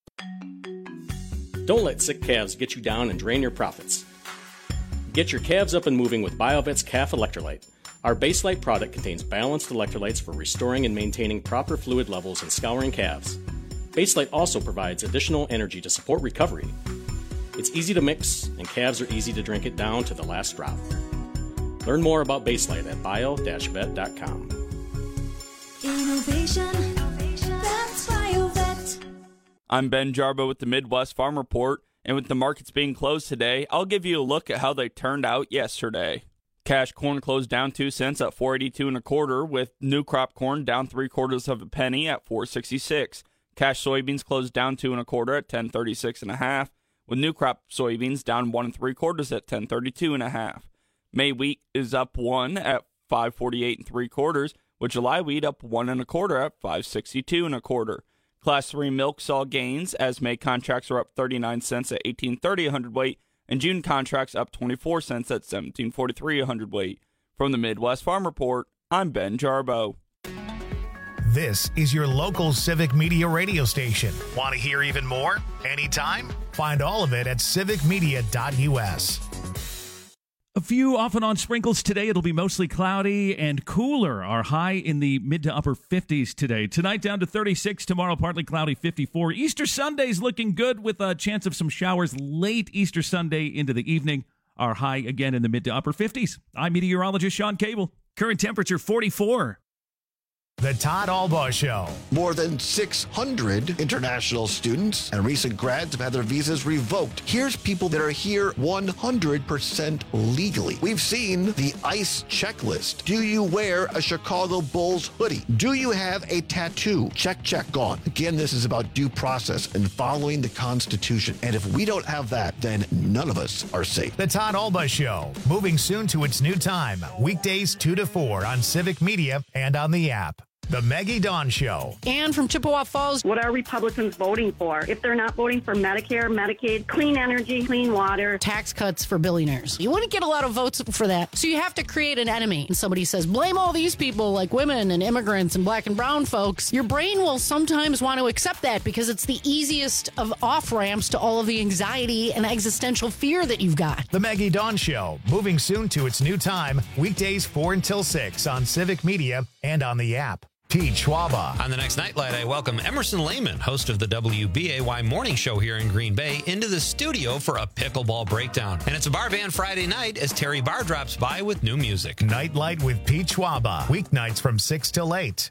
Don't let sick calves get you down and drain your profits. Get your calves up and moving with BioVet's Calf Electrolyte. Our Baselite product contains balanced electrolytes for restoring and maintaining proper fluid levels and scouring calves. Baselite also provides additional energy to support recovery. It's easy to mix, and calves are easy to drink it down to the last drop. Learn more about Baselite at bio dash vet dot com. Innovation, that's BioVet. I'm Ben Jarbo with the Midwest Farm Report, and with the markets being closed today, I'll give you a look at how they turned out yesterday. Cash corn closed down two cents at four eighty-two and a quarter, with new crop corn down three quarters of a penny at four sixty-six. Cash soybeans closed down two and a quarter at ten thirty-six and a half, with new crop soybeans down one and three quarters at ten thirty-two and a half. May wheat is up one at five forty-eight and three quarters, with July wheat up one and a quarter at five sixty-two and a quarter. Class three milk saw gains as May contracts are up thirty-nine cents at eighteen thirty a hundredweight, and June contracts up twenty-four cents at seventeen forty-three a hundredweight. From the Midwest Farm Report, I'm Ben Jarbo. This is your local Civic Media radio station. Want to hear even more? Anytime? Find all of it at civic media dot u s. A few off and on sprinkles today. It'll be mostly cloudy and cooler. Our high in the mid to upper fifties today. Tonight down to thirty-six. Tomorrow partly cloudy, fifty-four. Easter Sunday's looking good with a chance of some showers late Easter Sunday into the evening. Our high again in the mid to upper fifties. I'm meteorologist Sean Cable. Current temperature forty-four. The Todd Albaugh Show. More than six hundred international students and recent grads have had their visas revoked. Here's people that are here one hundred percent legally. We've seen the ICE checklist. Do you wear a Chicago Bulls hoodie? Do you have a tattoo? Check, check, gone. Again, this is about due process and following the Constitution. And if we don't have that, then none of us are safe. The Todd Albaugh Show, moving soon to its new time. Weekdays two to four on Civic Media and on the app. The Maggie Dawn Show. Ann from Chippewa Falls. What are Republicans voting for? If they're not voting for Medicare, Medicaid, clean energy, clean water. Tax cuts for billionaires. You wouldn't get a lot of votes for that. So you have to create an enemy. And somebody says, blame all these people like women and immigrants and black and brown folks. Your brain will sometimes want to accept that because it's the easiest of off-ramps to all of the anxiety and existential fear that you've got. The Maggie Dawn Show, moving soon to its new time. Weekdays four until six on Civic Media and on the app. Pete Schwaba. On the next Nightlight, I welcome Emerson Lehman, host of the W B A Y Morning Show here in Green Bay, into the studio for a pickleball breakdown. And it's a bar band Friday night as Terry Barr drops by with new music. Nightlight with Pete Schwaba. Weeknights from six till eight.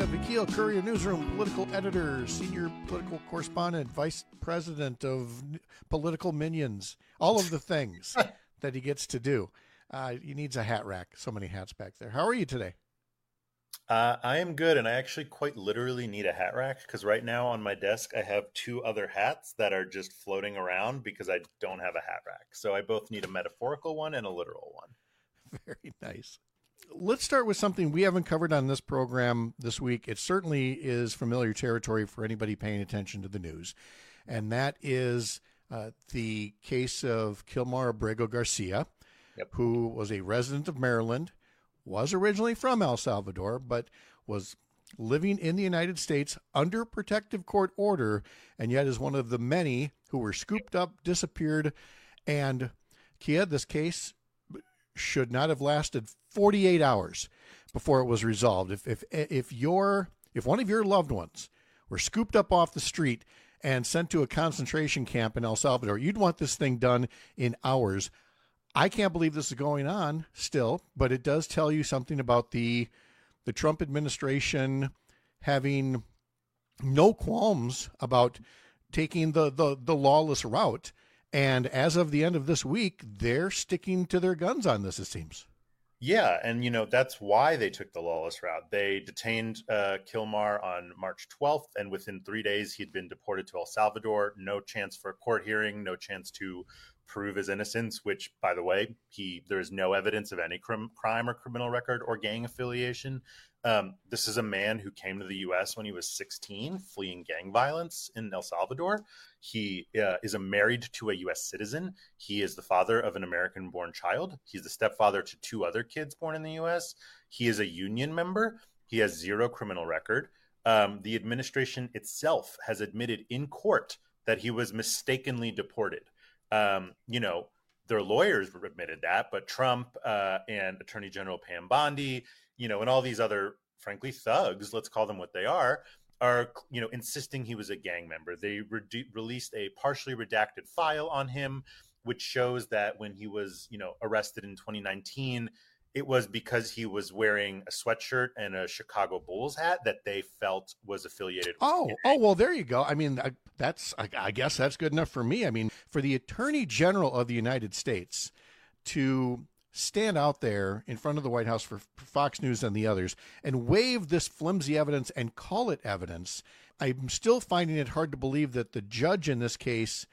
Garcia, Vakil Courier Newsroom, political editor, senior political correspondent, vice president of Political Minions, all of the things that he gets to do. Uh, he needs a hat rack. So many hats back there. How are you today? Uh, I am good, and I actually quite literally need a hat rack because right now on my desk I have two other hats that are just floating around because I don't have a hat rack. So I both need a metaphorical one and a literal one. Very nice. Let's start with something we haven't covered on this program this week. It certainly is familiar territory for anybody paying attention to the news, and that is uh, the case of Kilmar Abrego Garcia, yep. who was a resident of Maryland, was originally from El Salvador, but was living in the United States under protective court order, and yet is one of the many who were scooped up, disappeared, and Kia, this case should not have lasted forty-eight hours before it was resolved. If if if your if one of your loved ones were scooped up off the street and sent to a concentration camp in El Salvador, you'd want this thing done in hours. I can't believe this is going on still, but it does tell you something about the the Trump administration having no qualms about taking the, the, the lawless route. And as of the end of this week, they're sticking to their guns on this, it seems. Yeah, and you know that's why they took the lawless route. They detained uh, Kilmar on March twelfth, and within three days he'd been deported to El Salvador. No chance for a court hearing, no chance to prove his innocence, which, by the way, he there is no evidence of any crim, crime or criminal record or gang affiliation. Um, this is a man who came to the U S when he was sixteen, fleeing gang violence in El Salvador. He uh, is a married to a U S citizen. He is the father of an American-born child. He's the stepfather to two other kids born in the U S. He is a union member. He has zero criminal record. Um, the administration itself has admitted in court that he was mistakenly deported. Um, you know, their lawyers admitted that, but Trump uh, and Attorney General Pam Bondi, you know, and all these other, frankly, thugs, let's call them what they are, are, you know, insisting he was a gang member. They re- released a partially redacted file on him, which shows that when he was, you know, arrested in twenty nineteen, it was because he was wearing a sweatshirt and a Chicago Bulls hat that they felt was affiliated with. Oh, oh, well, there you go. I mean, I, that's, I, I guess that's good enough for me. I mean, for the Attorney General of the United States to stand out there in front of the White House for Fox News and the others and wave this flimsy evidence and call it evidence, I'm still finding it hard to believe that the judge in this case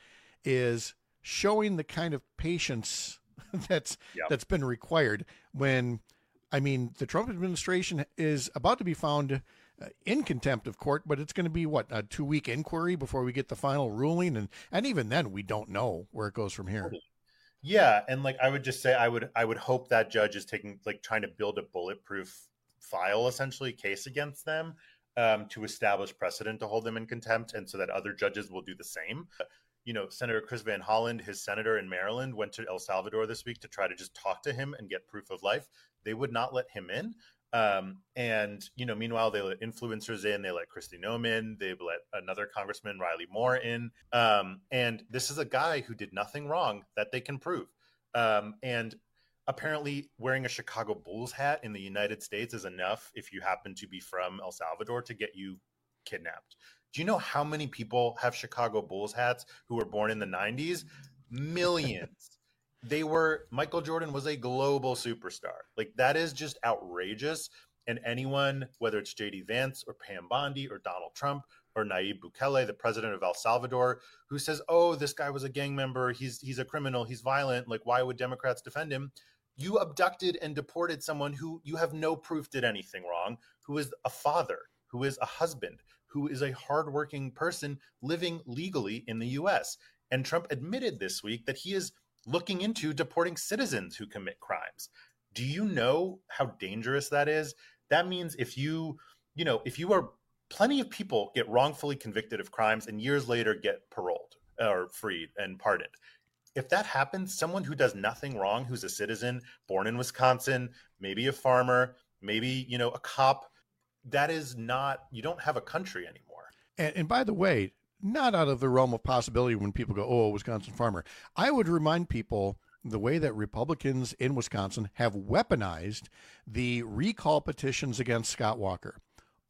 is showing the kind of patience that's yep. that's been required when, I mean, the Trump administration is about to be found uh, in contempt of court, but it's going to be, what, a two-week inquiry before we get the final ruling? And, and even then, we don't know where it goes from here. Yeah, and like I would just say, I would I would hope that judge is taking, like, trying to build a bulletproof file, essentially, case against them um, to establish precedent to hold them in contempt, and so that other judges will do the same. You know, Senator Chris Van Hollen, his senator in Maryland, went to El Salvador this week to try to just talk to him and get proof of life. They would not let him in. Um, and, you know, meanwhile, they let influencers in. They let Kristi Noem in. They let another Congressman, Riley Moore, in. Um, and this is a guy who did nothing wrong that they can prove. Um, and apparently wearing a Chicago Bulls hat in the United States is enough if you happen to be from El Salvador to get you kidnapped. Do you know how many people have Chicago Bulls hats who were born in the nineties? Millions. They were, Michael Jordan was a global superstar. Like, that is just outrageous. And anyone, whether it's J D Vance or Pam Bondi or Donald Trump or Nayib Bukele, the president of El Salvador, who says, oh, this guy was a gang member, he's he's a criminal, he's violent, like, why would Democrats defend him? You abducted and deported someone who you have no proof did anything wrong, who is a father, who is a husband, who is a hardworking person living legally in the U S. And Trump admitted this week that he is looking into deporting citizens who commit crimes. Do you know how dangerous that is? That means if you, you know, if you are, plenty of people get wrongfully convicted of crimes and years later get paroled or freed and pardoned. If that happens, someone who does nothing wrong, who's a citizen, born in Wisconsin, maybe a farmer, maybe, you know, a cop, that is not, you don't have a country anymore. And, and by the way, not out of the realm of possibility when people go, oh, a Wisconsin farmer. I would remind people the way that Republicans in Wisconsin have weaponized the recall petitions against Scott Walker.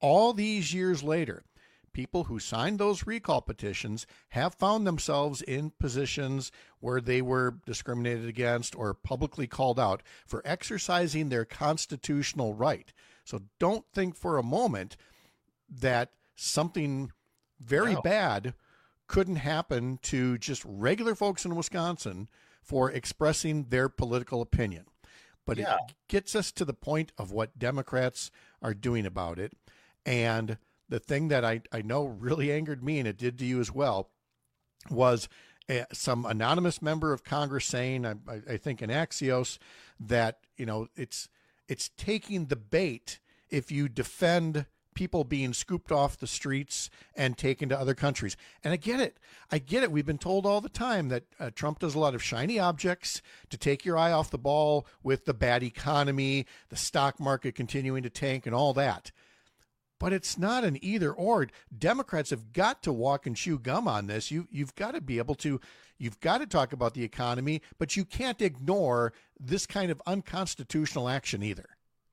all these years later, people who signed those recall petitions have found themselves in positions where they were discriminated against or publicly called out for exercising their constitutional right. So don't think for a moment that something very No. bad couldn't happen to just regular folks in Wisconsin for expressing their political opinion. But Yeah. it gets us to the point of what Democrats are doing about it. And the thing that I, I know really angered me, and it did to you as well, was uh, some anonymous member of Congress saying, I, I I think in Axios, that, you know, it's it's taking the bait if you defend people being scooped off the streets and taken to other countries. And I get it. I get it. We've been told all the time that uh, Trump does a lot of shiny objects to take your eye off the ball with the bad economy, the stock market continuing to tank and all that. But it's not an either or. Democrats have got to walk and chew gum on this. You, you've got to be able to, you've got to talk about the economy, but you can't ignore this kind of unconstitutional action either.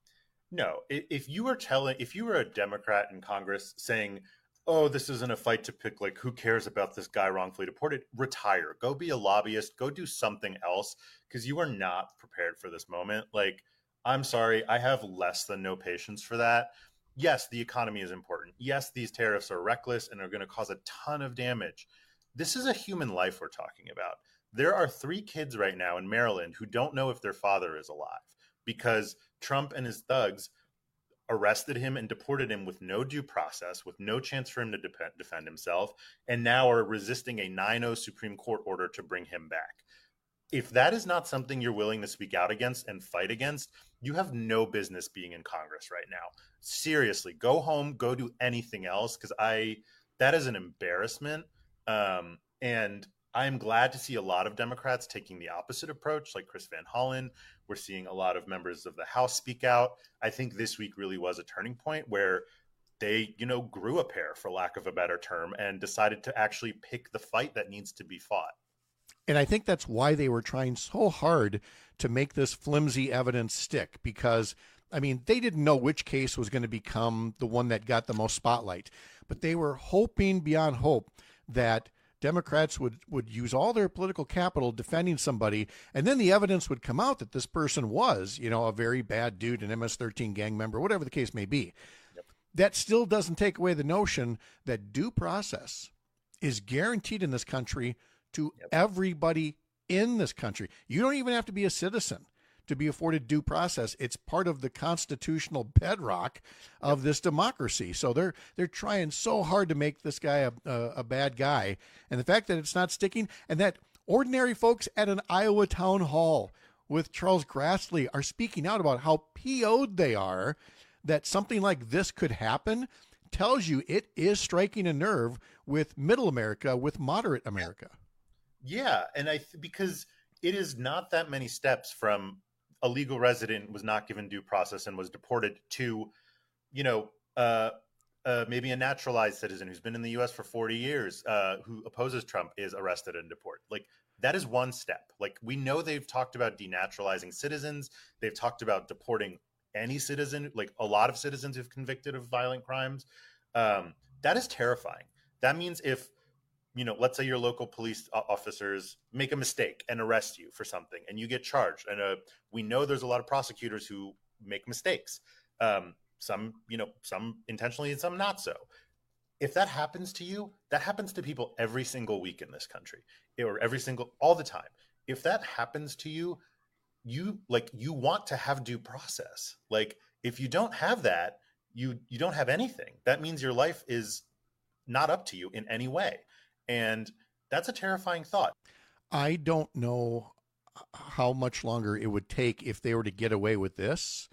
No, i- if you were telling, if you were a Democrat in Congress saying, oh, this isn't a fight to pick, like, who cares about this guy wrongfully deported? Retire. Go be a lobbyist. Go do something else, because you are not prepared for this moment. Like, I'm sorry, I have less than no patience for that. Yes, the economy is important. Yes, these tariffs are reckless and are going to cause a ton of damage. This is a human life we're talking about. There are three kids right now in Maryland who don't know if their father is alive because Trump and his thugs arrested him and deported him with no due process, with no chance for him to dep- defend himself, and now are resisting a nine oh Supreme Court order to bring him back. If that is not something you're willing to speak out against and fight against, you have no business being in Congress right now. Seriously, go home, go do anything else, because I that is an embarrassment. Um, and I'm glad to see a lot of Democrats taking the opposite approach, like Chris Van Hollen. We're seeing a lot of members of the House speak out. I think this week really was a turning point where they, you know, grew a pair, for lack of a better term, and decided to actually pick the fight that needs to be fought. And I think that's why they were trying so hard to make this flimsy evidence stick, because, I mean, they didn't know which case was going to become the one that got the most spotlight, but they were hoping beyond hope that Democrats would, would use all their political capital defending somebody, and then the evidence would come out that this person was, you know, a very bad dude, an M S thirteen gang member, whatever the case may be. Yep. That still doesn't take away the notion that due process is guaranteed in this country to yep. everybody in this country. You don't even have to be a citizen to be afforded due process. It's part of the constitutional bedrock of this democracy. So they're they're trying so hard to make this guy a, a, a bad guy. And the fact that it's not sticking, and that ordinary folks at an Iowa town hall with Charles Grassley are speaking out about how P O'd they are that something like this could happen, tells you it is striking a nerve with middle America, with moderate America. Yeah, and I th- because it is not that many steps from a legal resident was not given due process and was deported to, you know, uh, uh, maybe a naturalized citizen who's been in the U S for forty years, uh, who opposes Trump, is arrested and deported. Like, that is one step. Like, we know they've talked about denaturalizing citizens. They've talked about deporting any citizen, like a lot of citizens who've convicted of violent crimes. Um, that is terrifying. That means if, you know, let's say your local police officers make a mistake and arrest you for something and you get charged. And uh, we know there's a lot of prosecutors who make mistakes. Um, some, you know, some intentionally and some not so. If that happens to you, that happens to people every single week in this country, or every single, all the time. If that happens to you, you like, you want to have due process. Like, if you don't have that, you, you don't have anything. That means your life is not up to you in any way. And that's a terrifying thought. I don't know how much longer it would take if they were to get away with this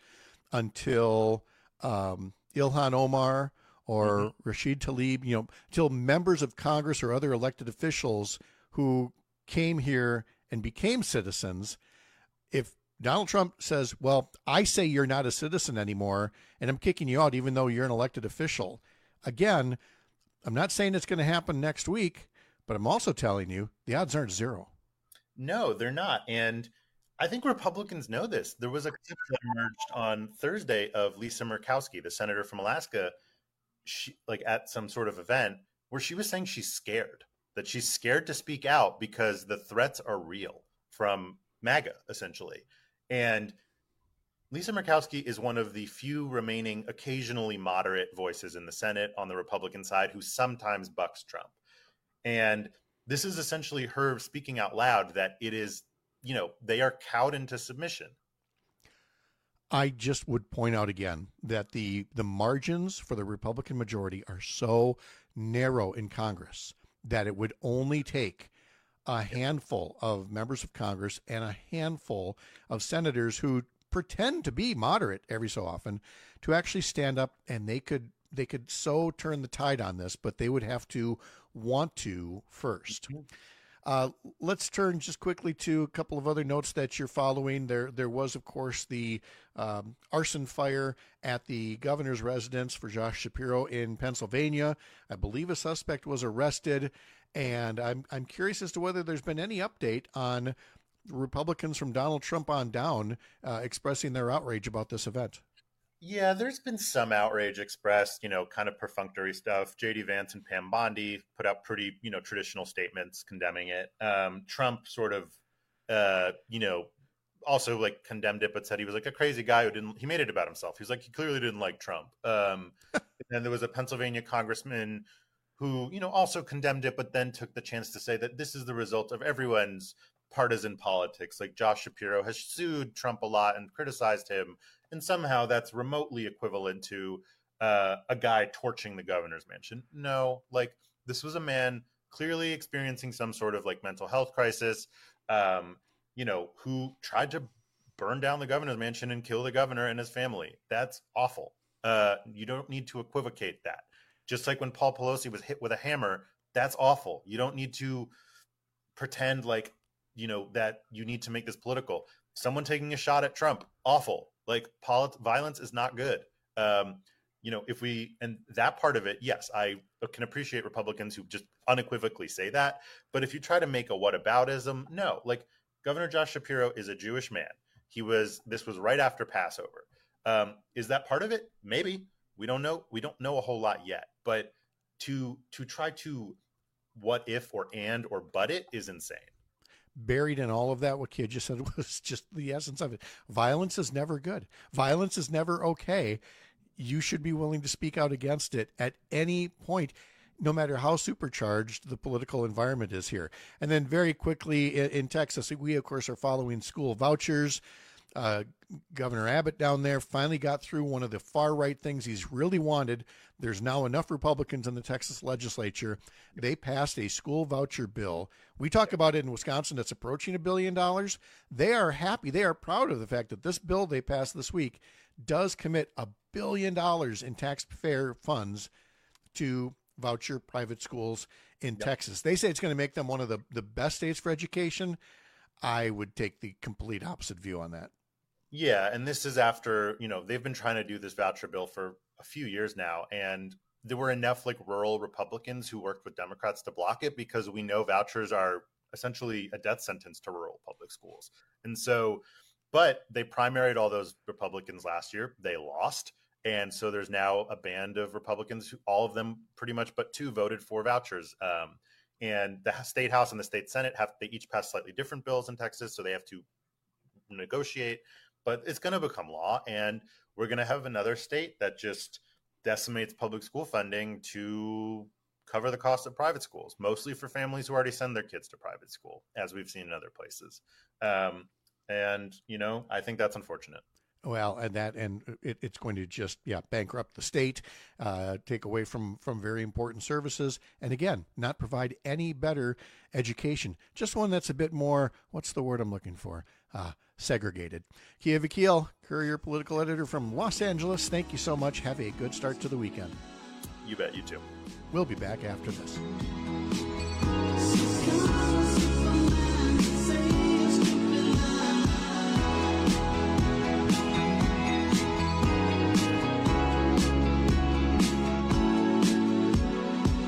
until um, Ilhan Omar or mm-hmm. Rashid Tlaib, you know, till members of Congress or other elected officials who came here and became citizens. If Donald Trump says, well, I say you're not a citizen anymore, and I'm kicking you out even though you're an elected official, again, I'm not saying it's going to happen next week, but I'm also telling you the odds aren't zero. No, they're not. And I think Republicans know this. There was a clip that emerged on Thursday of Lisa Murkowski, the senator from Alaska, she like at some sort of event where she was saying she's scared, that she's scared to speak out because the threats are real from MAGA, essentially. And Lisa Murkowski is one of the few remaining occasionally moderate voices in the Senate on the Republican side who sometimes bucks Trump. And this is essentially her speaking out loud that it is, you know, they are cowed into submission. I just would point out again that the the margins for the Republican majority are so narrow in Congress that it would only take a handful of members of Congress and a handful of senators who pretend to be moderate every so often to actually stand up, and they could they could so turn the tide on this, but they would have to want to first. Uh, let's turn just quickly to a couple of other notes that you're following. There, there was, of course, the um, arson fire at the governor's residence for Josh Shapiro in Pennsylvania. I believe a suspect was arrested, and I'm I'm curious as to whether there's been any update on Republicans from Donald Trump on down uh, expressing their outrage about this event. Yeah, there's been some outrage expressed, you know, kind of perfunctory stuff. J D Vance and Pam Bondi put out pretty, you know, traditional statements condemning it. Um, Trump sort of, uh, you know, also like condemned it, but said he was like a crazy guy who didn't, he made it about himself. He was like, he clearly didn't like Trump. Um, and there was a Pennsylvania congressman who, you know, also condemned it, but then took the chance to say that this is the result of everyone's partisan politics. Like Josh Shapiro has sued Trump a lot and criticized him, and somehow that's remotely equivalent to uh, a guy torching the governor's mansion. No, like this was a man clearly experiencing some sort of like mental health crisis, um, you know, who tried to burn down the governor's mansion and kill the governor and his family. That's awful. Uh, you don't need to equivocate that. Just like when Paul Pelosi was hit with a hammer, that's awful. You don't need to pretend like, you know, that you need to make this political. Someone taking a shot at Trump, awful. Like polit- violence is not good. Um, you know, if we, and that part of it, yes, I can appreciate Republicans who just unequivocally say that. But if you try to make a whataboutism, no, like Governor Josh Shapiro is a Jewish man. He was, this was right after Passover. Um, is that part of it? Maybe. We don't know. We don't know a whole lot yet. But to to try to what if or and or but it is insane. Buried in all of that, what Kid just said was just the essence of it. Violence is never good. Violence is never okay. You should be willing to speak out against it at any point, no matter how supercharged the political environment is here. And then very quickly in, in Texas, we, of course, are following school vouchers. Uh, Governor Abbott down there finally got through one of the far-right things he's really wanted. There's now enough Republicans in the Texas legislature. They passed a school voucher bill. We talk about it in Wisconsin that's approaching a billion dollars. They are happy. They are proud of the fact that this bill they passed this week does commit a billion dollars in taxpayer funds to voucher private schools in yep. Texas. They say it's going to make them one of the, the best states for education. I would take the complete opposite view on that. Yeah, and this is after, you know, they've been trying to do this voucher bill for a few years now, and there were enough like rural Republicans who worked with Democrats to block it because we know vouchers are essentially a death sentence to rural public schools. And so, but they primaried all those Republicans last year. They lost. And so there's now a band of Republicans, who, all of them pretty much but two, voted for vouchers. Um, and the state house and the state Senate have, they each pass slightly different bills in Texas, so they have to negotiate. But it's going to become law, and we're going to have another state that just decimates public school funding to cover the cost of private schools, mostly for families who already send their kids to private school, as we've seen in other places. Um, and, you know, I think that's unfortunate. Well, and that, and it, it's going to just, yeah, bankrupt the state, uh, take away from, from very important services, and again, not provide any better education. Just one that's a bit more, what's the word I'm looking for? Uh, segregated. Kia Vakil, Courier political editor from Los Angeles, thank you so much. Have a good start to the weekend. You bet, you too. We'll be back after this.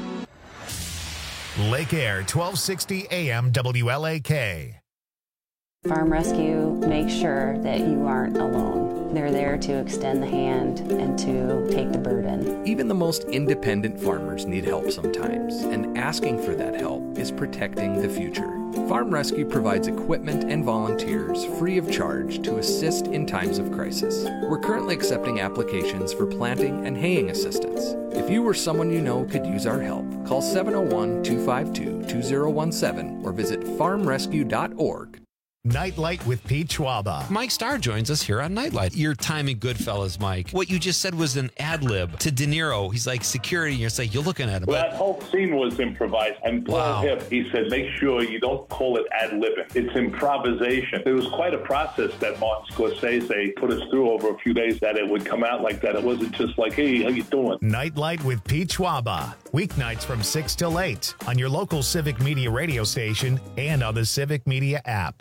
Lake Air, twelve sixty A M W L A K. Farm Rescue makes sure that you aren't alone. They're there to extend the hand and to take the burden. Even the most independent farmers need help sometimes, and asking for that help is protecting the future. Farm Rescue provides equipment and volunteers free of charge to assist in times of crisis. We're currently accepting applications for planting and haying assistance. If you or someone you know could use our help, call seven oh one, two five two, two oh one seven or visit farm rescue dot org. Nightlight with Pete Schwaba. Mike Starr joins us here on Nightlight. Your time in Goodfellas, Mike. What you just said was an ad lib to De Niro. He's like security, and you're like, you're looking at him. Well, that whole scene was improvised. And Paul Wow. Hipp, he said, make sure you don't call it ad libbing. It's improvisation. It was quite a process that Martin Scorsese put us through over a few days that it would come out like that. It wasn't just like, hey, how you doing? Nightlight with Pete Schwaba. Weeknights from six till eight on your local Civic Media radio station and on the Civic Media app.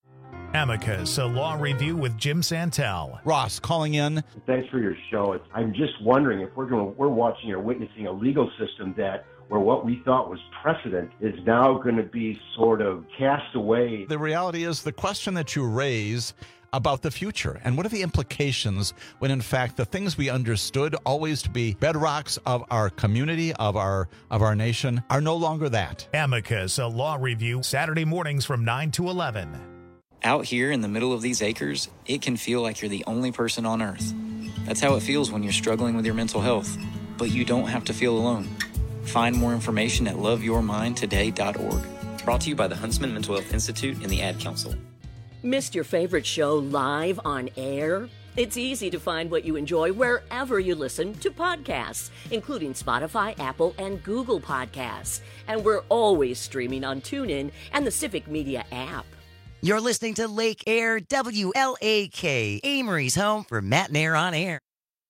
Amicus, a law review with Jim Santel. Ross calling in. Thanks for your show. It's, I'm just wondering if we're going, we're watching or witnessing a legal system that where what we thought was precedent is now going to be sort of cast away. The reality is the question that you raise about the future and what are the implications when in fact the things we understood always to be bedrocks of our community, of our of our nation, are no longer that. Amicus, a law review, Saturday mornings from nine to eleven. Out here in the middle of these acres, it can feel like you're the only person on Earth. That's how it feels when you're struggling with your mental health. But you don't have to feel alone. Find more information at love your mind today dot org. Brought to you by the Huntsman Mental Health Institute and the Ad Council. Missed your favorite show live on air? It's easy to find what you enjoy wherever you listen to podcasts, including Spotify, Apple, and Google Podcasts. And we're always streaming on TuneIn and the Civic Media app. You're listening to Lake Air W L A K, Amory's home for Matt and Air on Air.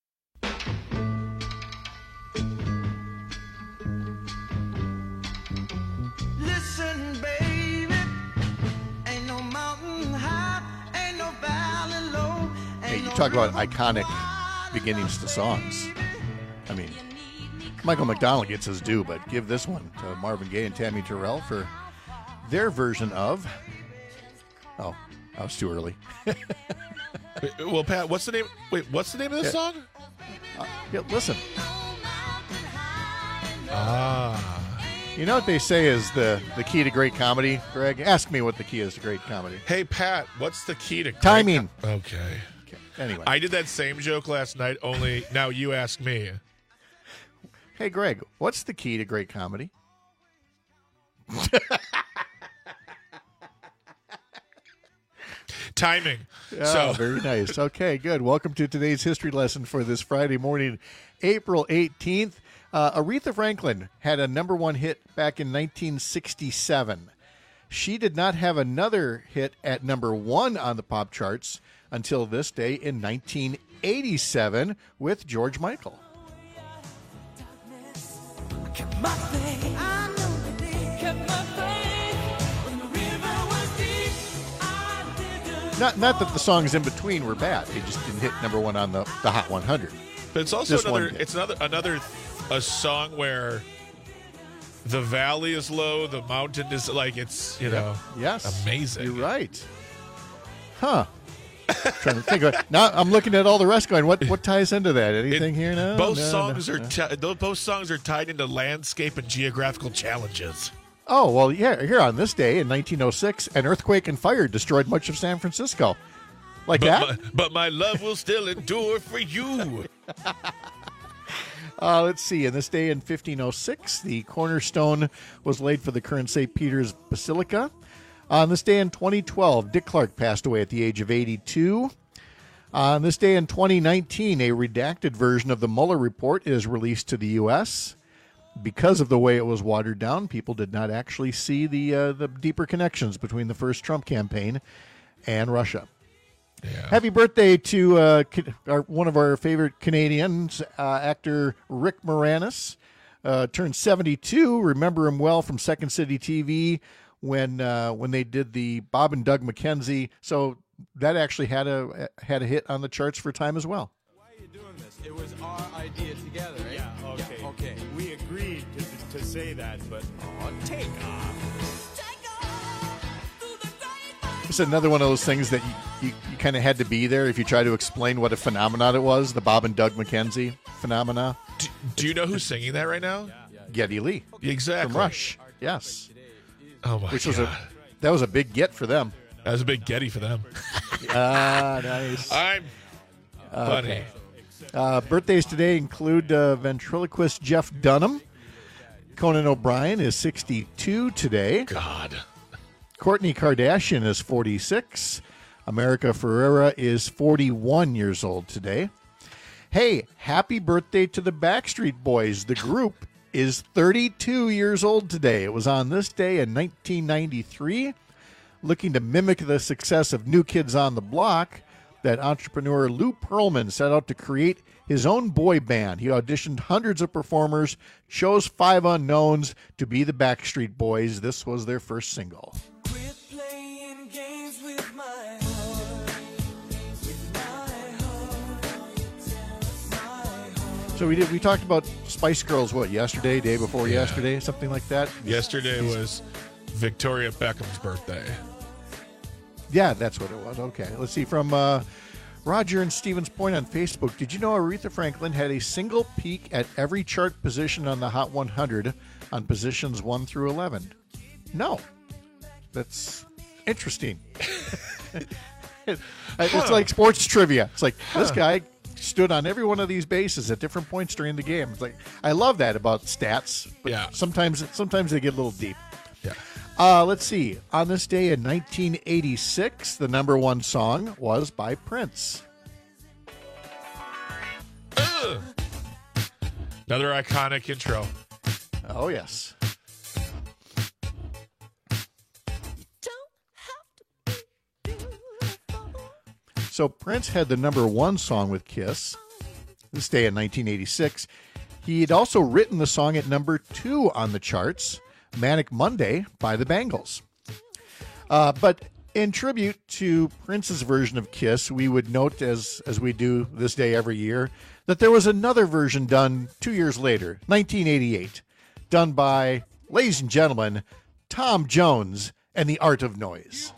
Listen, baby, ain't no mountain high, ain't no valley low. Hey, you talk about iconic beginnings to songs. I mean, Michael McDonald gets his due, but give this one to Marvin Gaye and Tammy Terrell for their version of... Oh, that was too early. Wait, well, Pat, what's the name? Wait, what's the name of this Yeah. song? Uh, yeah, listen. Ah. You know what they say is the, the key to great comedy, Greg? Ask me what the key is to great comedy. Hey, Pat, what's the key to great Timing. com- okay. Okay. Anyway. I did that same joke last night, only now you ask me. Hey, Greg, what's the key to great comedy? Timing. Oh, so very nice. Okay, good. Welcome to today's history lesson for this Friday morning, April eighteenth. Uh, Aretha Franklin had a number one hit back in nineteen sixty-seven. She did not have another hit at number one on the pop charts until this day in nineteen eighty-seven with George Michael. Not not that the songs in between were bad. They just didn't hit number one on the, the Hot one hundred. But it's also This one another. did. It's another another a song where the valley is low, the mountain is like it's you know Yes. amazing. You're right. Huh. Trying to think of it. Now I'm looking at all the rest going, what what ties into that? Anything here now? Both No, songs no, are no. ti- those both songs are tied into landscape and geographical challenges. Oh, well, yeah, here on this day in nineteen oh six, an earthquake and fire destroyed much of San Francisco. Like but that? My, but my love will still endure for you. Uh, let's see. In this day in fifteen oh six, the cornerstone was laid for the current Saint Peter's Basilica. On this day in twenty twelve, Dick Clark passed away at the age of eighty-two. On this day in twenty nineteen, a redacted version of the Mueller report is released to the U S Because of the way it was watered down, people did not actually see the uh, the deeper connections between the first Trump campaign and Russia. Yeah. Happy birthday to uh, Ca- our, one of our favorite Canadians, uh, actor Rick Moranis. Uh, turned seventy-two. Remember him well from Second City T V when uh, when they did the Bob and Doug McKenzie. So that actually had a had a hit on the charts for a time as well. It was our idea together, right? Yeah, okay. Yeah, okay. We agreed to, to say that, but oh, take off. It's another one of those things that you, you, you kind of had to be there if you try to explain what a phenomenon it was, the Bob and Doug McKenzie phenomena. Do, do you know who's singing that right now? Geddy Lee. Exactly. From Rush. Yes. Oh, my Which God. was a, that was a big get for them. That was a big Getty for them. Ah, nice. I'm funny. Okay. Uh, birthdays today include uh, ventriloquist Jeff Dunham. Conan O'Brien is sixty-two today. God. Kourtney Kardashian is forty-six. America Ferrera is forty-one years old today. Hey, happy birthday to the Backstreet Boys. The group is thirty-two years old today. It was on this day in nineteen ninety-three. Looking to mimic the success of New Kids on the Block, that entrepreneur Lou Pearlman set out to create his own boy band. He auditioned hundreds of performers, chose five unknowns to be the Backstreet Boys. This was their first single. So we did. We talked about Spice Girls, what, yesterday, day before Yeah. yesterday, something like that? Yesterday was Victoria Beckham's birthday. Yeah, that's what it was. Okay. Let's see. From uh, Roger and Stevens Point on Facebook, did you know Aretha Franklin had a single peek at every chart position on the Hot one hundred on positions one through eleven? No. That's interesting. It's like sports trivia. It's like this guy stood on every one of these bases at different points during the game. It's like, I love that about stats, but Yeah. sometimes sometimes they get a little deep. Yeah. Uh, let's see. On this day in nineteen eighty-six, the number one song was by Prince. Ugh. Another iconic intro. Oh, yes. So Prince had the number one song with Kiss this day in nineteen eighty-six. He had also written the song at number two on the charts, Manic Monday by the Bangles. Uh, but in tribute to Prince's version of Kiss, we would note, as, as we do this day every year, that there was another version done two years later, nineteen eighty-eight, done by, ladies and gentlemen, Tom Jones and the Art of Noise.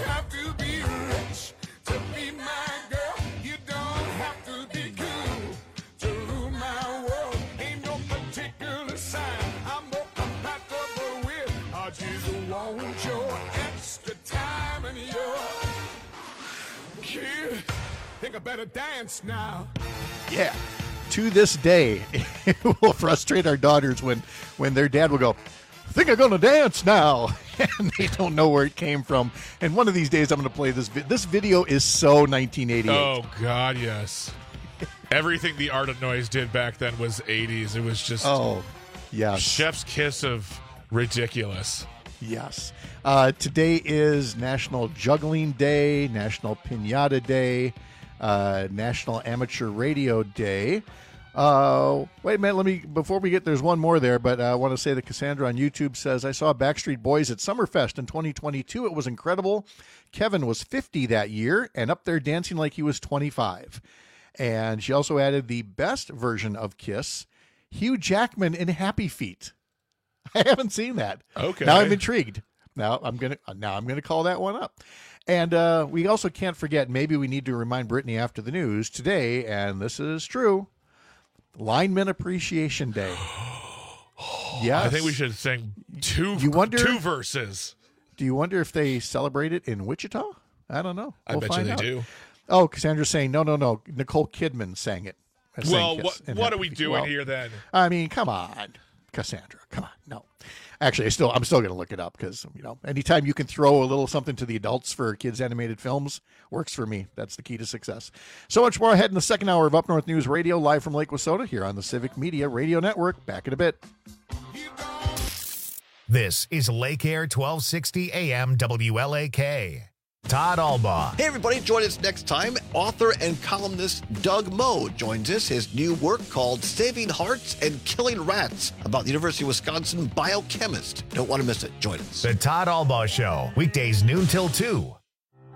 Think I better dance now. Yeah. To this day, it will frustrate our daughters when, when their dad will go, I think I'm going to dance now. And they don't know where it came from. And one of these days, I'm going to play this. Vi- this video is so nineteen eighty-eight. Oh, God, yes. Everything the Art of Noise did back then was eighties. It was just Oh, yes. chef's kiss of ridiculous. Yes. Uh, today is National Juggling Day, National Piñata Day, uh, National Amateur Radio Day. Uh, wait a minute. Let me, before we get, there's one more there, but I want to say that Cassandra on YouTube says, I saw Backstreet Boys at Summerfest in twenty twenty-two. It was incredible. Kevin was fifty that year and up there dancing like he was twenty-five. And she also added the best version of Kiss, Hugh Jackman in Happy Feet. I haven't seen that. Okay. Now I'm intrigued. Now I'm gonna now I'm gonna call that one up. And uh, we also can't forget. Maybe we need to remind Brittany after the news today, and this is true. Lineman Appreciation Day. Yes. I think we should sing two, You wonder- two verses. Do you wonder if they celebrate it in Wichita? I don't know. I We'll bet you find they out. do. Oh, Cassandra's saying no, no, no. Nicole Kidman sang it. Uh, sang Well, Kiss what, in what Happy are we Feet. doing Well, here then? I mean, come on, Cassandra. Come on. No. Actually, I still, I'm still going to look it up because, you know, anytime you can throw a little something to the adults for kids' animated films works for me. That's the key to success. So much more ahead in the second hour of Up North News Radio, live from Lake Wissota here on the Civic Media Radio Network. Back in a bit. This is Lake Air twelve sixty A M W L A K. Todd Albaugh. Hey, everybody, join us next time. Author and columnist Doug Moe joins us. His new work called Saving Hearts and Killing Rats about the University of Wisconsin biochemist. Don't want to miss it. Join us. The Todd Albaugh Show, weekdays noon till two.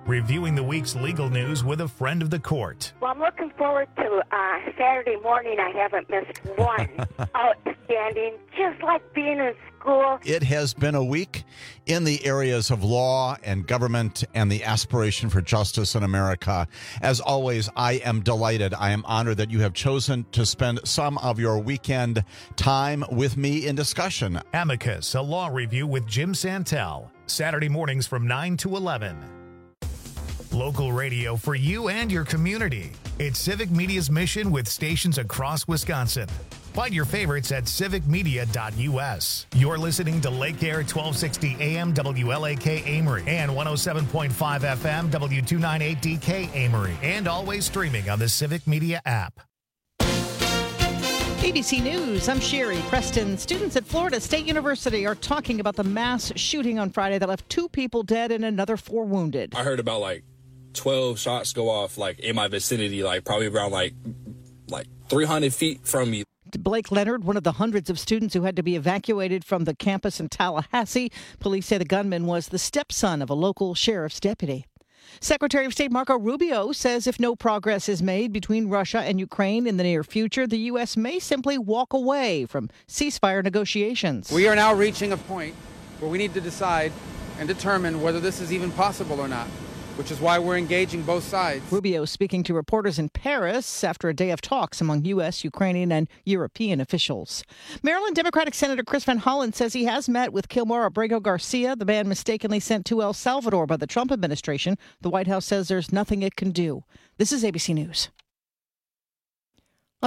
reviewing the week's legal news with a friend of the court. Well, I'm looking forward to uh, Saturday morning. I haven't missed one. Outstanding, just like being in school. It has been a week in the areas of law and government and the aspiration for justice in America. As always, I am delighted. I am honored that you have chosen to spend some of your weekend time with me in discussion. Amicus, a law review with Jim Santel. Saturday mornings from nine to eleven. Local radio for you and your community. It's Civic Media's mission with stations across Wisconsin. Find your favorites at civic media dot u s. You're listening to Lake Air twelve sixty A M W L A K Amory and one oh seven point five F M W two ninety-eight D K Amory, and always streaming on the Civic Media app. A B C News, I'm Sherry Preston. Students at Florida State University are talking about the mass shooting on Friday that left two people dead and another four wounded. I heard about like twelve shots go off like in my vicinity, like probably around like like three hundred feet from me. Blake Leonard, one of the hundreds of students who had to be evacuated from the campus in Tallahassee. Police say the gunman was the stepson of a local sheriff's deputy. Secretary of State Marco Rubio says if no progress is made between Russia and Ukraine in the near future, the U S may simply walk away from ceasefire negotiations. We are now reaching a point where we need to decide and determine whether this is even possible or not, which is why we're engaging both sides. Rubio speaking to reporters in Paris after a day of talks among U S, Ukrainian, and European officials. Maryland Democratic Senator Chris Van Hollen says he has met with Kilmar Abrego Garcia, the man mistakenly sent to El Salvador by the Trump administration. The White House says there's nothing it can do. This is A B C News.